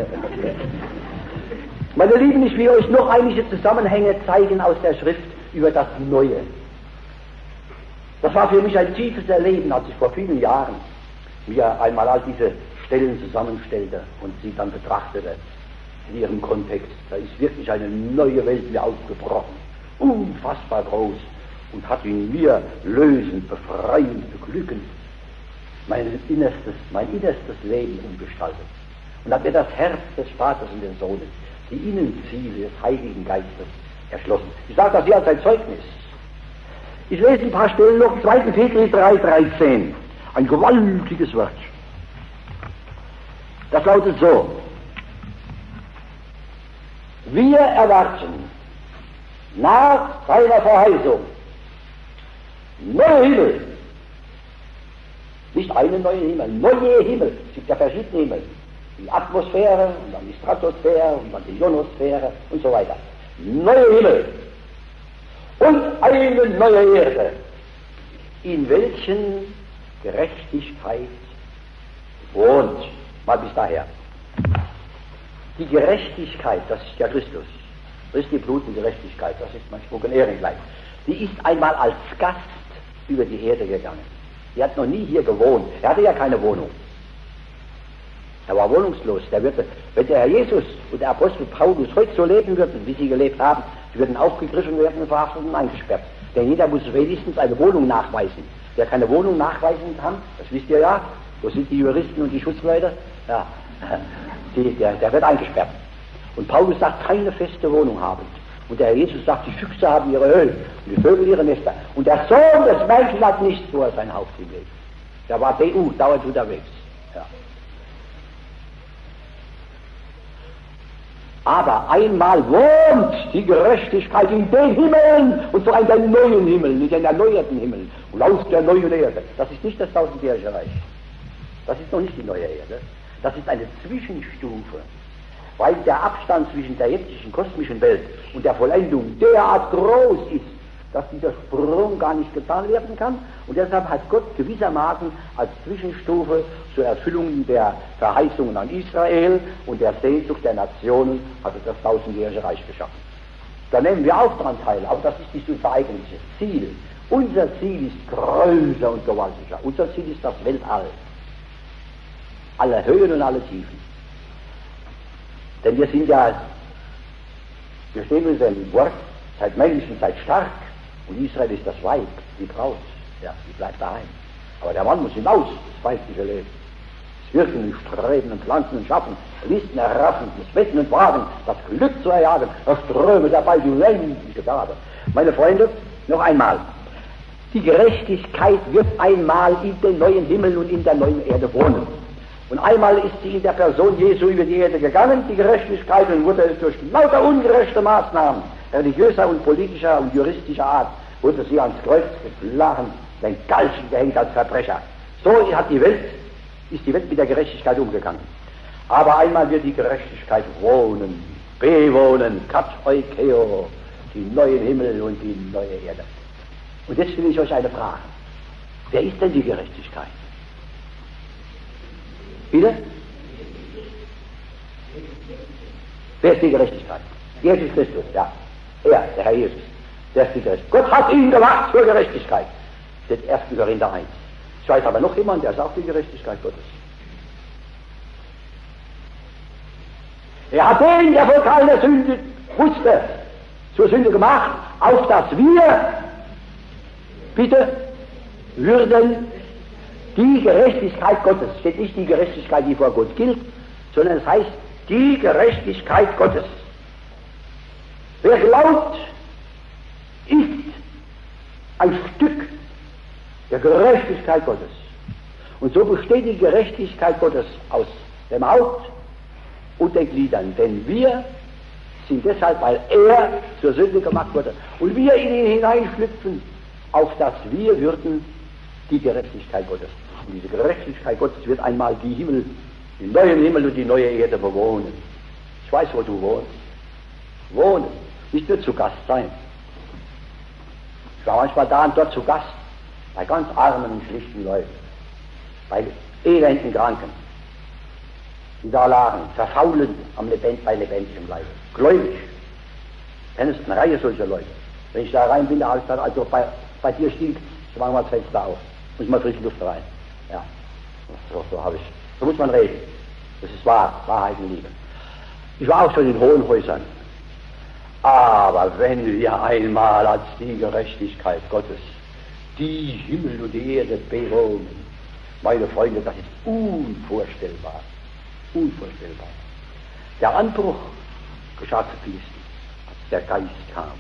Meine Lieben, ich will euch noch einige Zusammenhänge zeigen aus der Schrift über das Neue. Das war für mich ein tiefes Erleben, als ich vor vielen Jahren mir einmal all diese Stellen zusammenstellte und sie dann betrachtete in ihrem Kontext. Da ist wirklich eine neue Welt mir aufgebrochen, unfassbar groß, und hat in mir lösend, befreiend, beglückend mein innerstes, mein innerstes Leben umgestaltet und hat mir das Herz des Vaters und des Sohnes, die Innenziele des Heiligen Geistes erschlossen. Ich sage das hier als ein Zeugnis. Ich lese ein paar Stellen noch, zweiter Petrus drei, dreizehn, ein gewaltiges Wort. Das lautet so: Wir erwarten nach seiner Verheißung neue Himmel, nicht einen neuen Himmel, neue Himmel. Es gibt ja verschiedene Himmel. Die Atmosphäre und dann die Stratosphäre und dann die Ionosphäre und so weiter. Neue Himmel und eine neue Erde, in welchen Gerechtigkeit wohnt. Mal bis daher. Die Gerechtigkeit, das ist ja Christus. Christi Blut und Gerechtigkeit, das ist mein Spruch in Ehren gleich. Die ist einmal als Gast über die Erde gegangen. Die hat noch nie hier gewohnt. Er hatte ja keine Wohnung. Er war wohnungslos. Der würde, wenn der Herr Jesus und der Apostel Paulus heute so leben würden, wie sie gelebt haben, sie würden aufgegriffen werden und verhaftet und eingesperrt. Denn jeder muss wenigstens eine Wohnung nachweisen. Wer keine Wohnung nachweisen kann, das wisst ihr ja, wo sind die Juristen und die Schutzleute? Ja, die, der, der wird eingesperrt. Und Paulus sagt, keine feste Wohnung haben. Und der Herr Jesus sagt, die Füchse haben ihre Höhlen und die Vögel ihre Nester. Und der Sohn des Menschen hat nichts, wo er sein Haupt hinlegt. Der war D U, dauernd unterwegs. Ja. Aber einmal wohnt die Gerechtigkeit in den Himmeln, und zwar in den neuen Himmeln, in den erneuerten Himmeln und auf der neuen Erde. Das ist nicht das tausendjährige Reich. Das ist noch nicht die neue Erde. Das ist eine Zwischenstufe, weil der Abstand zwischen der jetzigen kosmischen Welt und der Vollendung derart groß ist, dass dieser Sprung gar nicht getan werden kann. Und deshalb hat Gott gewissermaßen als Zwischenstufe zur Erfüllung der Verheißungen an Israel und der Sehnsucht der Nationen hat er das tausendjährige Reich geschaffen. Da nehmen wir auch daran teil, aber das ist nicht unser eigentliches Ziel. Unser Ziel ist größer und gewaltiger. Unser Ziel ist das Weltall. Alle Höhen und alle Tiefen. Denn wir sind ja, wir stehen uns im Wort, seid Menschen, seid stark. Und Israel ist das Weib, die Braut. Ja, die bleibt daheim. Aber der Mann muss hinaus, das weibliche Leben. Das Wirken und Streben und Pflanzen und Schaffen, Listen erraffen, das Wetten und Wagen, das Glück zu erjagen, das Ströme dabei, die unendliche Gabe. Meine Freunde, noch einmal. Die Gerechtigkeit wird einmal in den neuen Himmel und in der neuen Erde wohnen. Und einmal ist sie in der Person Jesu über die Erde gegangen, die Gerechtigkeit, und wurde durch lauter ungerechte Maßnahmen religiöser und politischer und juristischer Art, wurde sie ans Kreuz geschlagen, den Galgen gehängt als Verbrecher. So hat die Welt ist die Welt mit der Gerechtigkeit umgegangen. Aber einmal wird die Gerechtigkeit wohnen, bewohnen, kat oikeo, die neuen Himmel und die neue Erde. Und jetzt stelle ich euch eine Frage. Wer ist denn die Gerechtigkeit? Bitte? Wer ist die Gerechtigkeit? Jesus Christus, ja. Er, der Herr Jesus. Der ist die Gerechtigkeit. Gott hat ihn gemacht zur Gerechtigkeit. Das ist ersten Korinther eins. Ich weiß aber noch jemand, der ist auch die Gerechtigkeit Gottes. Er hat den, der von keiner Sünde wusste, zur Sünde gemacht, auf dass wir, bitte, würden die Gerechtigkeit Gottes, steht nicht die Gerechtigkeit, die vor Gott gilt, sondern es heißt die Gerechtigkeit Gottes. Wer glaubt, ist ein Stück der Gerechtigkeit Gottes. Und so besteht die Gerechtigkeit Gottes aus dem Haupt und den Gliedern. Denn wir sind deshalb, weil er zur Sünde gemacht wurde und wir in ihn hineinschlüpfen, auf dass wir würden die Gerechtigkeit Gottes. Und diese Gerechtigkeit Gottes wird einmal die Himmel, den neuen Himmel und die neue Erde bewohnen. Ich weiß, wo du wohnst. Wohnen, nicht nur zu Gast sein. Ich war manchmal da und dort zu Gast, bei ganz armen und schlichten Leuten, bei elenden Kranken, die da lagen, verfaulend am Lebend, bei lebendigem Leibe, gläubig. Kennst eine Reihe solcher Leute. Wenn ich da rein bin, da habe ich gesagt, also bei, bei dir stinkt, ich mache mal das Fenster auf, muss mal frische Luft rein. Ja, so, so habe ich. So muss man reden. Das ist wahr, Wahrheit und Liebe. Ich war auch schon in hohen Häusern. Aber wenn wir einmal als die Gerechtigkeit Gottes die Himmel und die Erde bewohnen, meine Freunde, das ist unvorstellbar. Unvorstellbar. Der Anbruch geschah zu Pfingsten, als der Geist kam.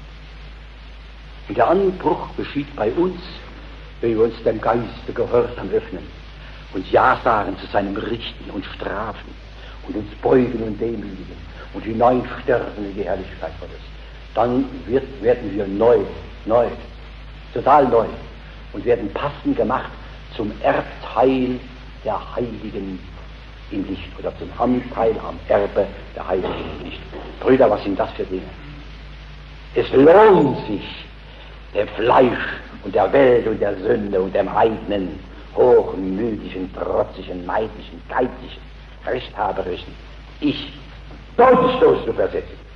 Und der Anbruch geschieht bei uns, wenn wir uns dem Geiste gehorsam öffnen und Ja sagen zu seinem Richten und Strafen und uns beugen und demütigen und hineinsterben in die Herrlichkeit Gottes. Dann wird, werden wir neu, neu, total neu und werden passend gemacht zum Erbteil der Heiligen im Licht oder zum Anteil am Erbe der Heiligen im Licht. Brüder, was sind das für Dinge? Es lohnt sich, dem Fleisch und der Welt und der Sünde und dem eigenen, hochmütigen, trotzigen, neidlichen, geizigen, rechthaberischen Ich Todesstoß zu versetzen.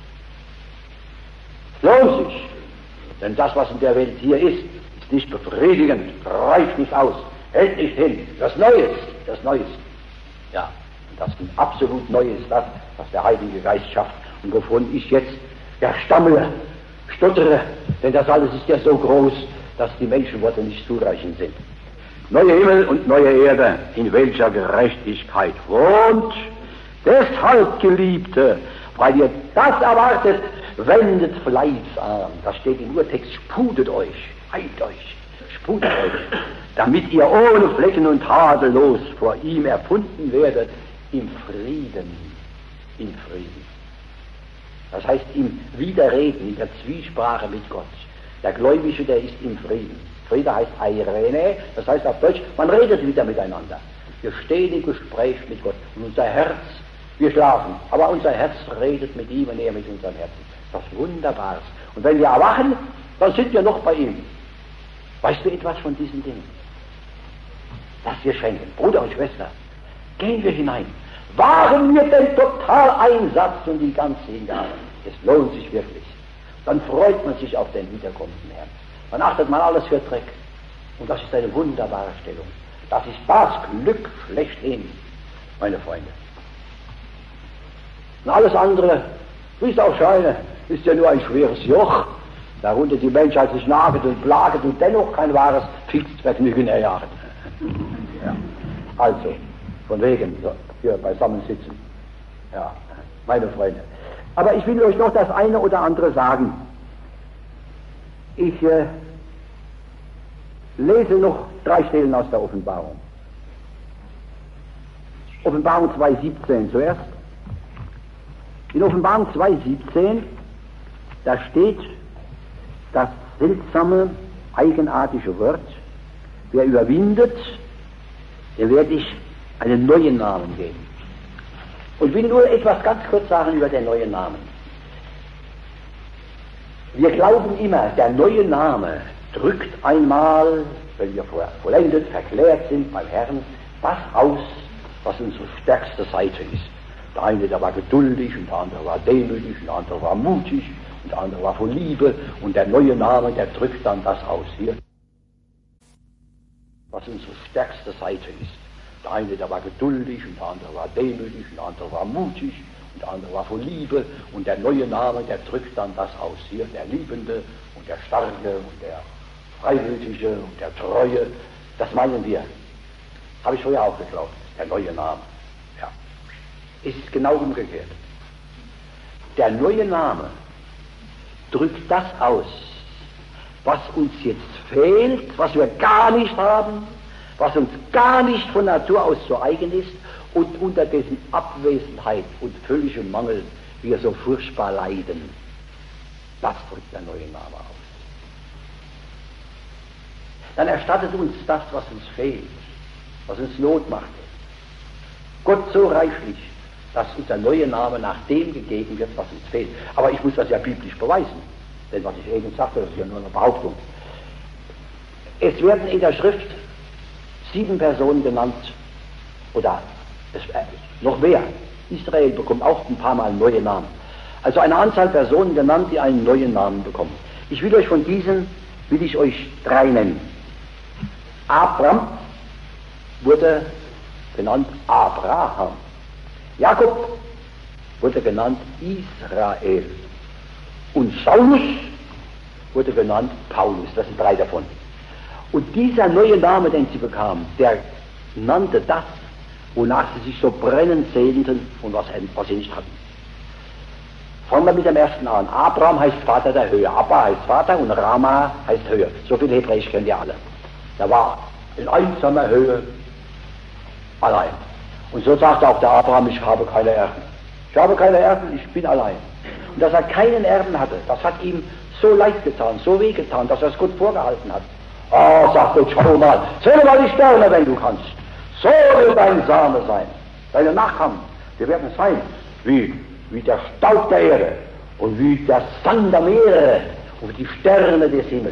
Lohnt sich, denn das, was in der Welt hier ist, ist nicht befriedigend, reicht nicht aus, hält nicht hin. Das Neues, das Neues. Ja, und das absolut Neues, das, was der Heilige Geist schafft und wovon ich jetzt erstammle, stottere, denn das alles ist ja so groß, dass die Menschenworte nicht zureichend sind. Neue Himmel und neue Erde, in welcher Gerechtigkeit wohnt. Deshalb, Geliebte, weil ihr das erwartet, wendet Fleiß an. Das steht im Urtext, sputet euch, heilt euch, sputet euch, damit ihr ohne Flecken und tadellos vor ihm erfunden werdet im Frieden, im Frieden. Das heißt im Widerreden, in der Zwiesprache mit Gott. Der Gläubige, der ist im Frieden. Friede heißt Eirene, das heißt auf Deutsch, man redet wieder miteinander. Wir stehen im Gespräch mit Gott und unser Herz, wir schlafen, aber unser Herz redet mit ihm und er mit unserem Herzen. Das ist Wunderbares. Und wenn wir erwachen, dann sind wir noch bei ihm. Weißt du etwas von diesen Dingen? Das wir schenken. Bruder und Schwester, gehen wir hinein. Wagen wir den Totaleinsatz und die ganze Hingabe. Es lohnt sich wirklich. Dann freut man sich auf den wiederkommenden Herrn. Dann achtet man alles für Dreck. Und das ist eine wunderbare Stellung. Das ist das Glück schlechthin, meine Freunde. Und alles andere, wie es auch scheine, ist ja nur ein schweres Joch, darunter die Menschheit sich naget und plaget und dennoch kein wahres Pfingstvergnügen erjaget. Ja. Also, von wegen, so, hier beisammen sitzen. Ja, meine Freunde. Aber ich will euch noch das eine oder andere sagen. Ich äh, lese noch drei Stellen aus der Offenbarung. Offenbarung zwei siebzehn zuerst. In Offenbarung zwei siebzehn, da steht das seltsame, eigenartige Wort, wer überwindet, der werde ich einen neuen Namen geben. Und will nur etwas ganz kurz sagen über den neuen Namen. Wir glauben immer, der neue Name drückt einmal, wenn wir vollendet, verklärt sind beim Herrn, das aus, was unsere stärkste Seite ist. Der eine, der war geduldig, und der andere war demütig, und der andere war mutig, und der andere war voll Liebe, und der neue Name, der drückt dann das aus hier, was unsere stärkste Seite ist. Der eine, der war geduldig, und der andere war demütig, und der andere war mutig, und der andere war voll Liebe, und der neue Name, der drückt dann das aus hier, der Liebende und der Starke und der Freimütige und der Treue. Das meinen wir. Habe ich vorher auch geglaubt, der neue Name. Ja. Es ist genau umgekehrt. Der neue Name drückt das aus, was uns jetzt fehlt, was wir gar nicht haben, was uns gar nicht von Natur aus so eigen ist und unter dessen Abwesenheit und völligem Mangel wir so furchtbar leiden. Das drückt der neue Name aus. Dann erstattet uns das, was uns fehlt, was uns Not macht. Gott so reichlich, dass uns der neue Name nach dem gegeben wird, was uns fehlt. Aber ich muss das ja biblisch beweisen, denn was ich eben sagte, das ist ja nur eine Behauptung. Es werden in der Schrift sieben Personen genannt, oder es, äh, noch mehr. Israel bekommt auch ein paar Mal neue Namen. Also eine Anzahl Personen genannt, die einen neuen Namen bekommen. Ich will euch von diesen, will ich euch drei nennen. Abraham wurde genannt Abraham. Jakob wurde genannt Israel. Und Saulus wurde genannt Paulus. Das sind drei davon. Und dieser neue Name, den sie bekamen, der nannte das, wonach sie sich so brennend sehnten und was, was sie nicht hatten. Fangen wir mit dem ersten an. Abraham heißt Vater der Höhe. Abba heißt Vater und Rama heißt Höhe. So viel Hebräisch kennt ihr alle. Er war in einsamer Höhe allein. Und so sagte auch der Abraham, ich habe keine Erben. Ich habe keine Erben, ich bin allein. Und dass er keinen Erben hatte, das hat ihm so leid getan, so weh getan, dass er es Gott vorgehalten hat. Ah, sagt Gott, schau mal, zähle mal die Sterne, wenn du kannst. So wird dein Same sein. Deine Nachkommen, die werden sein wie, wie der Staub der Erde und wie der Sand der Meere und die Sterne des Himmels.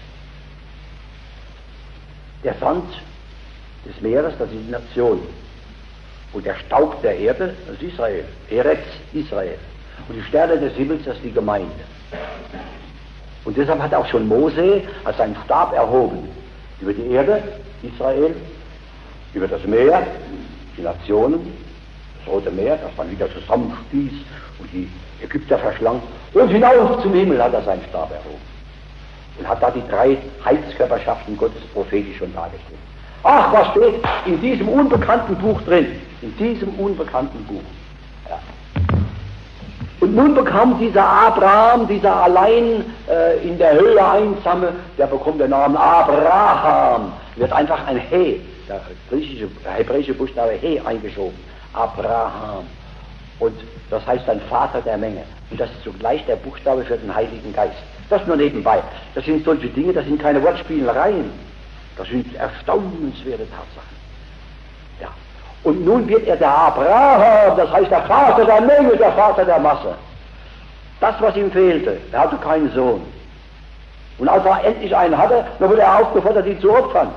Der Sand des Meeres, das ist die Nation. Und der Staub der Erde, das ist Israel. Eretz, Israel. Und die Sterne des Himmels, das ist die Gemeinde. Und deshalb hat auch schon Mose als seinen Stab erhoben über die Erde, Israel, über das Meer, die Nationen, das Rote Meer, das man wieder zusammenstieß und die Ägypter verschlang. Und hinauf zum Himmel hat er seinen Stab erhoben. Und hat da die drei Heilskörperschaften Gottes prophetisch schon dargestellt. Ach, was steht in diesem unbekannten Buch drin? In diesem unbekannten Buch. Ja. Und nun bekam dieser Abraham, dieser allein äh, in der Höhe Einsame, der bekommt den Namen Abraham. Wird einfach ein He, der griechische, der hebräische Buchstabe He eingeschoben. Abraham. Und das heißt dann Vater der Menge. Und das ist zugleich der Buchstabe für den Heiligen Geist. Das nur nebenbei. Das sind solche Dinge, das sind keine Wortspielereien. Das sind erstaunenswerte Tatsachen. Ja. Und nun wird er der Abraham, das heißt der Vater der Menge, der Vater der Masse. Das, was ihm fehlte, er hatte keinen Sohn. Und als er endlich einen hatte, dann wurde er aufgefordert, ihn zu opfern.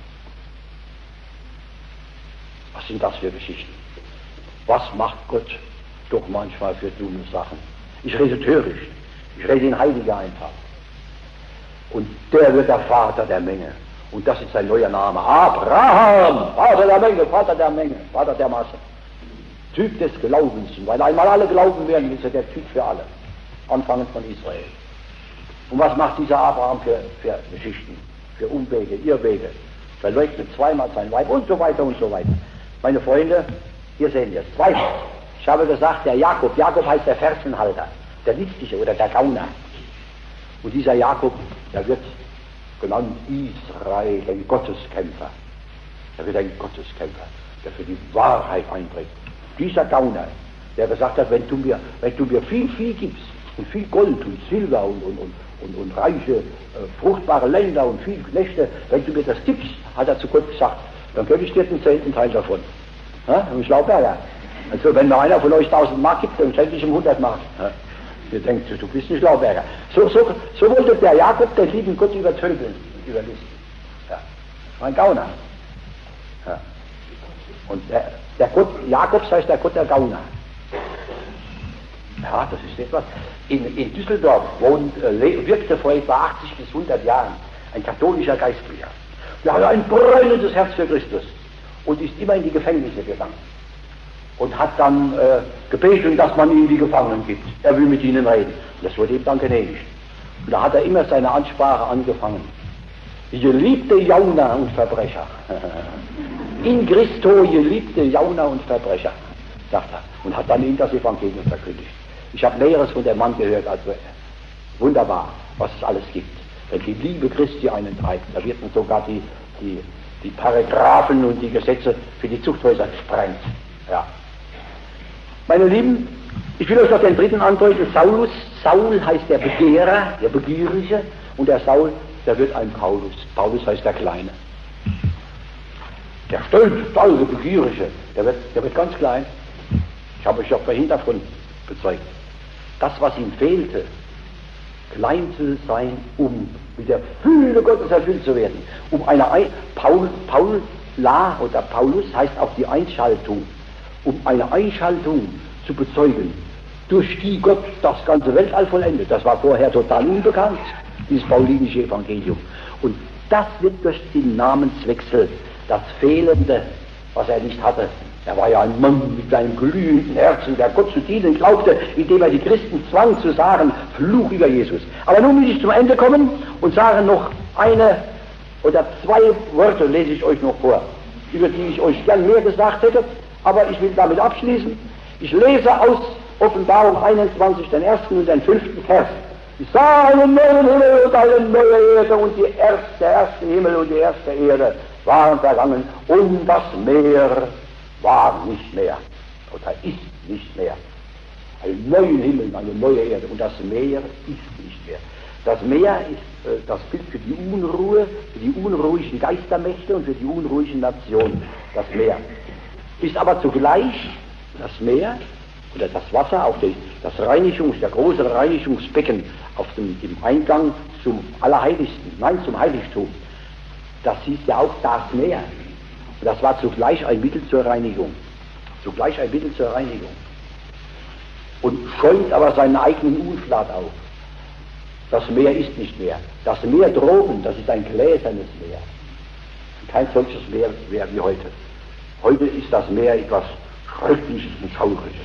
Was sind das für Geschichten? Was macht Gott doch manchmal für dumme Sachen? Ich rede töricht, ich rede in heiliger Einfalt. Und der wird der Vater der Menge. Und das ist sein neuer Name. Abraham, Vater der Menge, Vater der Menge, Vater der Masse. Typ des Glaubens. Und weil einmal alle glauben werden, ist er der Typ für alle. Anfangend von Israel. Und was macht dieser Abraham für, für Geschichten, für Umwege, Irrwege? Verleugnet zweimal sein Weib und so weiter und so weiter. Meine Freunde, hier sehen wir es. Zweitens, ich habe gesagt, der Jakob, Jakob heißt der Fersenhalter, der Listige oder der Gauner. Und dieser Jakob, der wird genannt Israel, ein Gotteskämpfer. Er wird ein Gotteskämpfer, der für die Wahrheit eintritt. Dieser Gauner, der gesagt hat, wenn du mir, wenn du mir viel, viel gibst, und viel Gold und Silber und, und, und, und, und reiche, äh, fruchtbare Länder und viel Knechte, wenn du mir das gibst, hat er zu Gott gesagt, dann gebe ich dir den zehnten Teil davon. Ja, ein Schlauberger. Also wenn mir einer von euch tausend Mark gibt, dann schenke ich ihm hundert Mark. Ja. Ihr denkt, du bist ein Schlauberger. So, so, so wollte der Jakob den lieben Gott übertölpeln und überlisten. Ja. Ein Gauner. Ja. Und der, der Gott Jakobs heißt der Gott der Gauner. Ja, das ist etwas. In, in Düsseldorf wohnt, äh, wirkte vor etwa achtzig bis hundert Jahren ein katholischer Geistlicher. Der hatte ein brennendes Herz für Christus und ist immer in die Gefängnisse gegangen und hat dann äh, gebeten, dass man ihm die Gefangenen gibt. Er will mit ihnen reden. Das wurde ihm dann genehmigt. Und da hat er immer seine Ansprache angefangen. Geliebte Jauner und Verbrecher. In Christo geliebte Jauner und Verbrecher, sagt er. Und hat dann ihm das Evangelium verkündigt. Ich habe Näheres von dem Mann gehört, also wunderbar, was es alles gibt. Wenn die Liebe Christi einen treibt, da wird man sogar die, die, die Paragraphen und die Gesetze für die Zuchthäuser gesprengt. Ja. Meine Lieben, ich will euch noch den dritten andeuten. Saulus, Saul heißt der Begehrer, der Begierige, und der Saul, der wird ein Paulus. Paulus heißt der Kleine. Der stolze, stolze Begierige, der wird, der wird ganz klein. Ich habe euch ja vorhin davon bezeugt. Das, was ihm fehlte, klein zu sein, um mit der Fülle Gottes erfüllt zu werden, um eine Ein Paul, Paul La oder Paulus heißt auch die Einschaltung, um eine Einschaltung zu bezeugen, durch die Gott das ganze Weltall vollendet. Das war vorher total unbekannt, dieses paulinische Evangelium. Und das wird durch den Namenswechsel, das Fehlende, was er nicht hatte. Er war ja ein Mann mit einem glühenden Herzen, der Gott zu dienen glaubte, indem er die Christen zwang zu sagen, Fluch über Jesus. Aber nun will ich zum Ende kommen und sage noch eine oder zwei Worte, lese ich euch noch vor, über die ich euch gern mehr gesagt hätte, aber ich will damit abschließen. Ich lese aus Offenbarung einundzwanzig, den ersten und den fünften Vers. Ich sah einen neuen Himmel und eine neue Erde, und die erste, der erste Himmel und die erste Erde waren vergangen, und das Meer war nicht mehr, oder ist nicht mehr. Einen neuen Himmel, eine neue Erde, und das Meer ist nicht mehr. Das Meer ist äh, das Bild für die Unruhe, für die unruhigen Geistermächte und für die unruhigen Nationen. Das Meer ist aber zugleich das Meer oder das Wasser, auf die, das Reinigungs, der große Reinigungsbecken auf dem, dem Eingang zum Allerheiligsten, nein, zum Heiligtum. Das hieß ja auch das Meer. Und das war zugleich ein Mittel zur Reinigung. Zugleich ein Mittel zur Reinigung. Und schäumt aber seinen eigenen Unflat auf. Das Meer ist nicht mehr. Das Meer droben, das ist ein gläsernes Meer. Kein solches Meer, Meer wie heute. Heute ist das Meer etwas Schreckliches und Schauriges.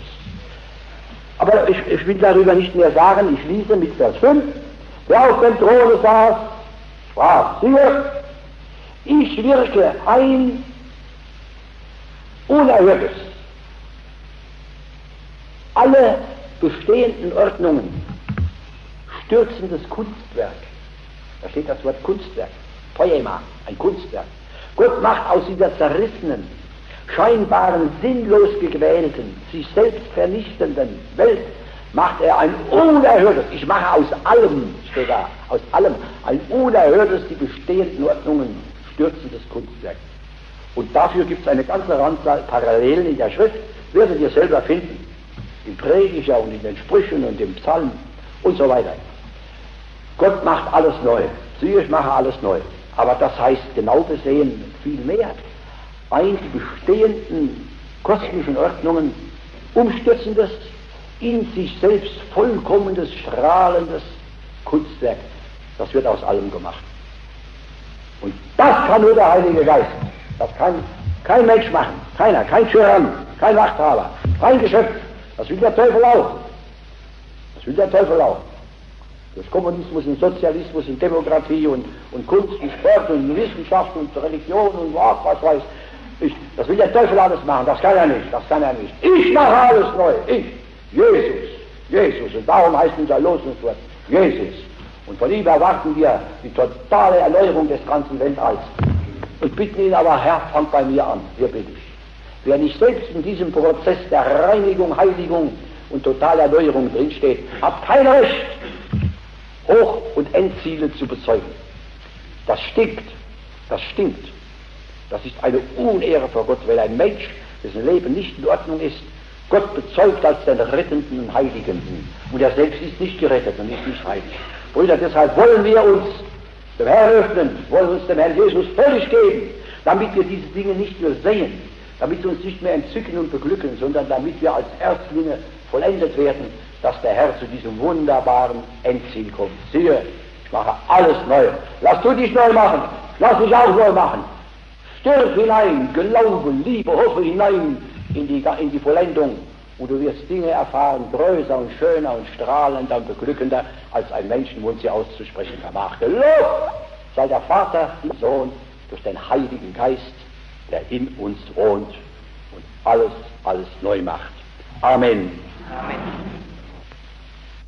Aber ich, ich will darüber nicht mehr sagen. Ich schließe mit Vers fünf. Der auf dem Throne saß, sprach, siehe, ich wirke ein Unerhörtes. Alle bestehenden Ordnungen, stürzendes Kunstwerk. Da steht das Wort Kunstwerk. Poema, ein Kunstwerk. Gott macht aus dieser zerrissenen, scheinbaren, sinnlos gequälten, sich selbst vernichtenden Welt, macht er ein Unerhörtes. Ich mache aus allem, steht da, aus allem, ein Unerhörtes, die bestehenden Ordnungen, stürzendes Kunstwerk. Und dafür gibt es eine ganze Anzahl Parallelen in der Schrift, werdet ihr selber finden. Im Prediger und in den Sprüchen und im Psalm und so weiter. Gott macht alles neu. Siehe, ich mache alles neu. Aber das heißt genau gesehen viel mehr. Ein die bestehenden kosmischen Ordnungen umstürzendes, in sich selbst vollkommenes, strahlendes Kunstwerk. Das wird aus allem gemacht. Und das kann nur der Heilige Geist. Das kann kein Mensch machen. Keiner. Kein Tyrann. Kein Machthaber. Kein Geschöpf. Das will der Teufel auch. Das will der Teufel auch. Das Kommunismus und Sozialismus und Demokratie und, und Kunst und Sport und Wissenschaft und Religion und was, was weiß ich. Das will der Teufel alles machen. Das kann er nicht. Das kann er nicht. Ich mache alles neu. Ich. Jesus. Jesus. Und darum heißt unser Losungswort Jesus. Und von ihm erwarten wir die totale Erneuerung des ganzen Weltalls. Und bitten ihn aber, Herr, fang bei mir an. Hier bin ich. Wer nicht selbst in diesem Prozess der Reinigung, Heiligung und totaler Erneuerung drinsteht, hat kein Recht, Hoch- und Endziele zu bezeugen. Das stinkt. Das stinkt. Das ist eine Unehre vor Gott, wenn ein Mensch dessen Leben nicht in Ordnung ist, Gott bezeugt als den Rettenden und Heiligen. Und er selbst ist nicht gerettet und ist nicht heilig. Brüder, deshalb wollen wir uns dem Herrn öffnen, wollen uns dem Herrn Jesus völlig geben, damit wir diese Dinge nicht nur sehen, damit sie uns nicht mehr entzücken und beglücken, sondern damit wir als Erstlinge vollendet werden, dass der Herr zu diesem wunderbaren Endziel kommt. Siehe, ich mache alles neu. Lass du dich neu machen, lass dich auch neu machen. Stirb hinein, Glaube, Liebe, Hoffe hinein in die, in die Vollendung, und du wirst Dinge erfahren, größer und schöner und strahlender und beglückender, als ein Menschenmund sie auszusprechen vermag. Gelobt sei der Vater, der Sohn, durch den Heiligen Geist, der in uns wohnt und alles, alles neu macht. Amen. Amen.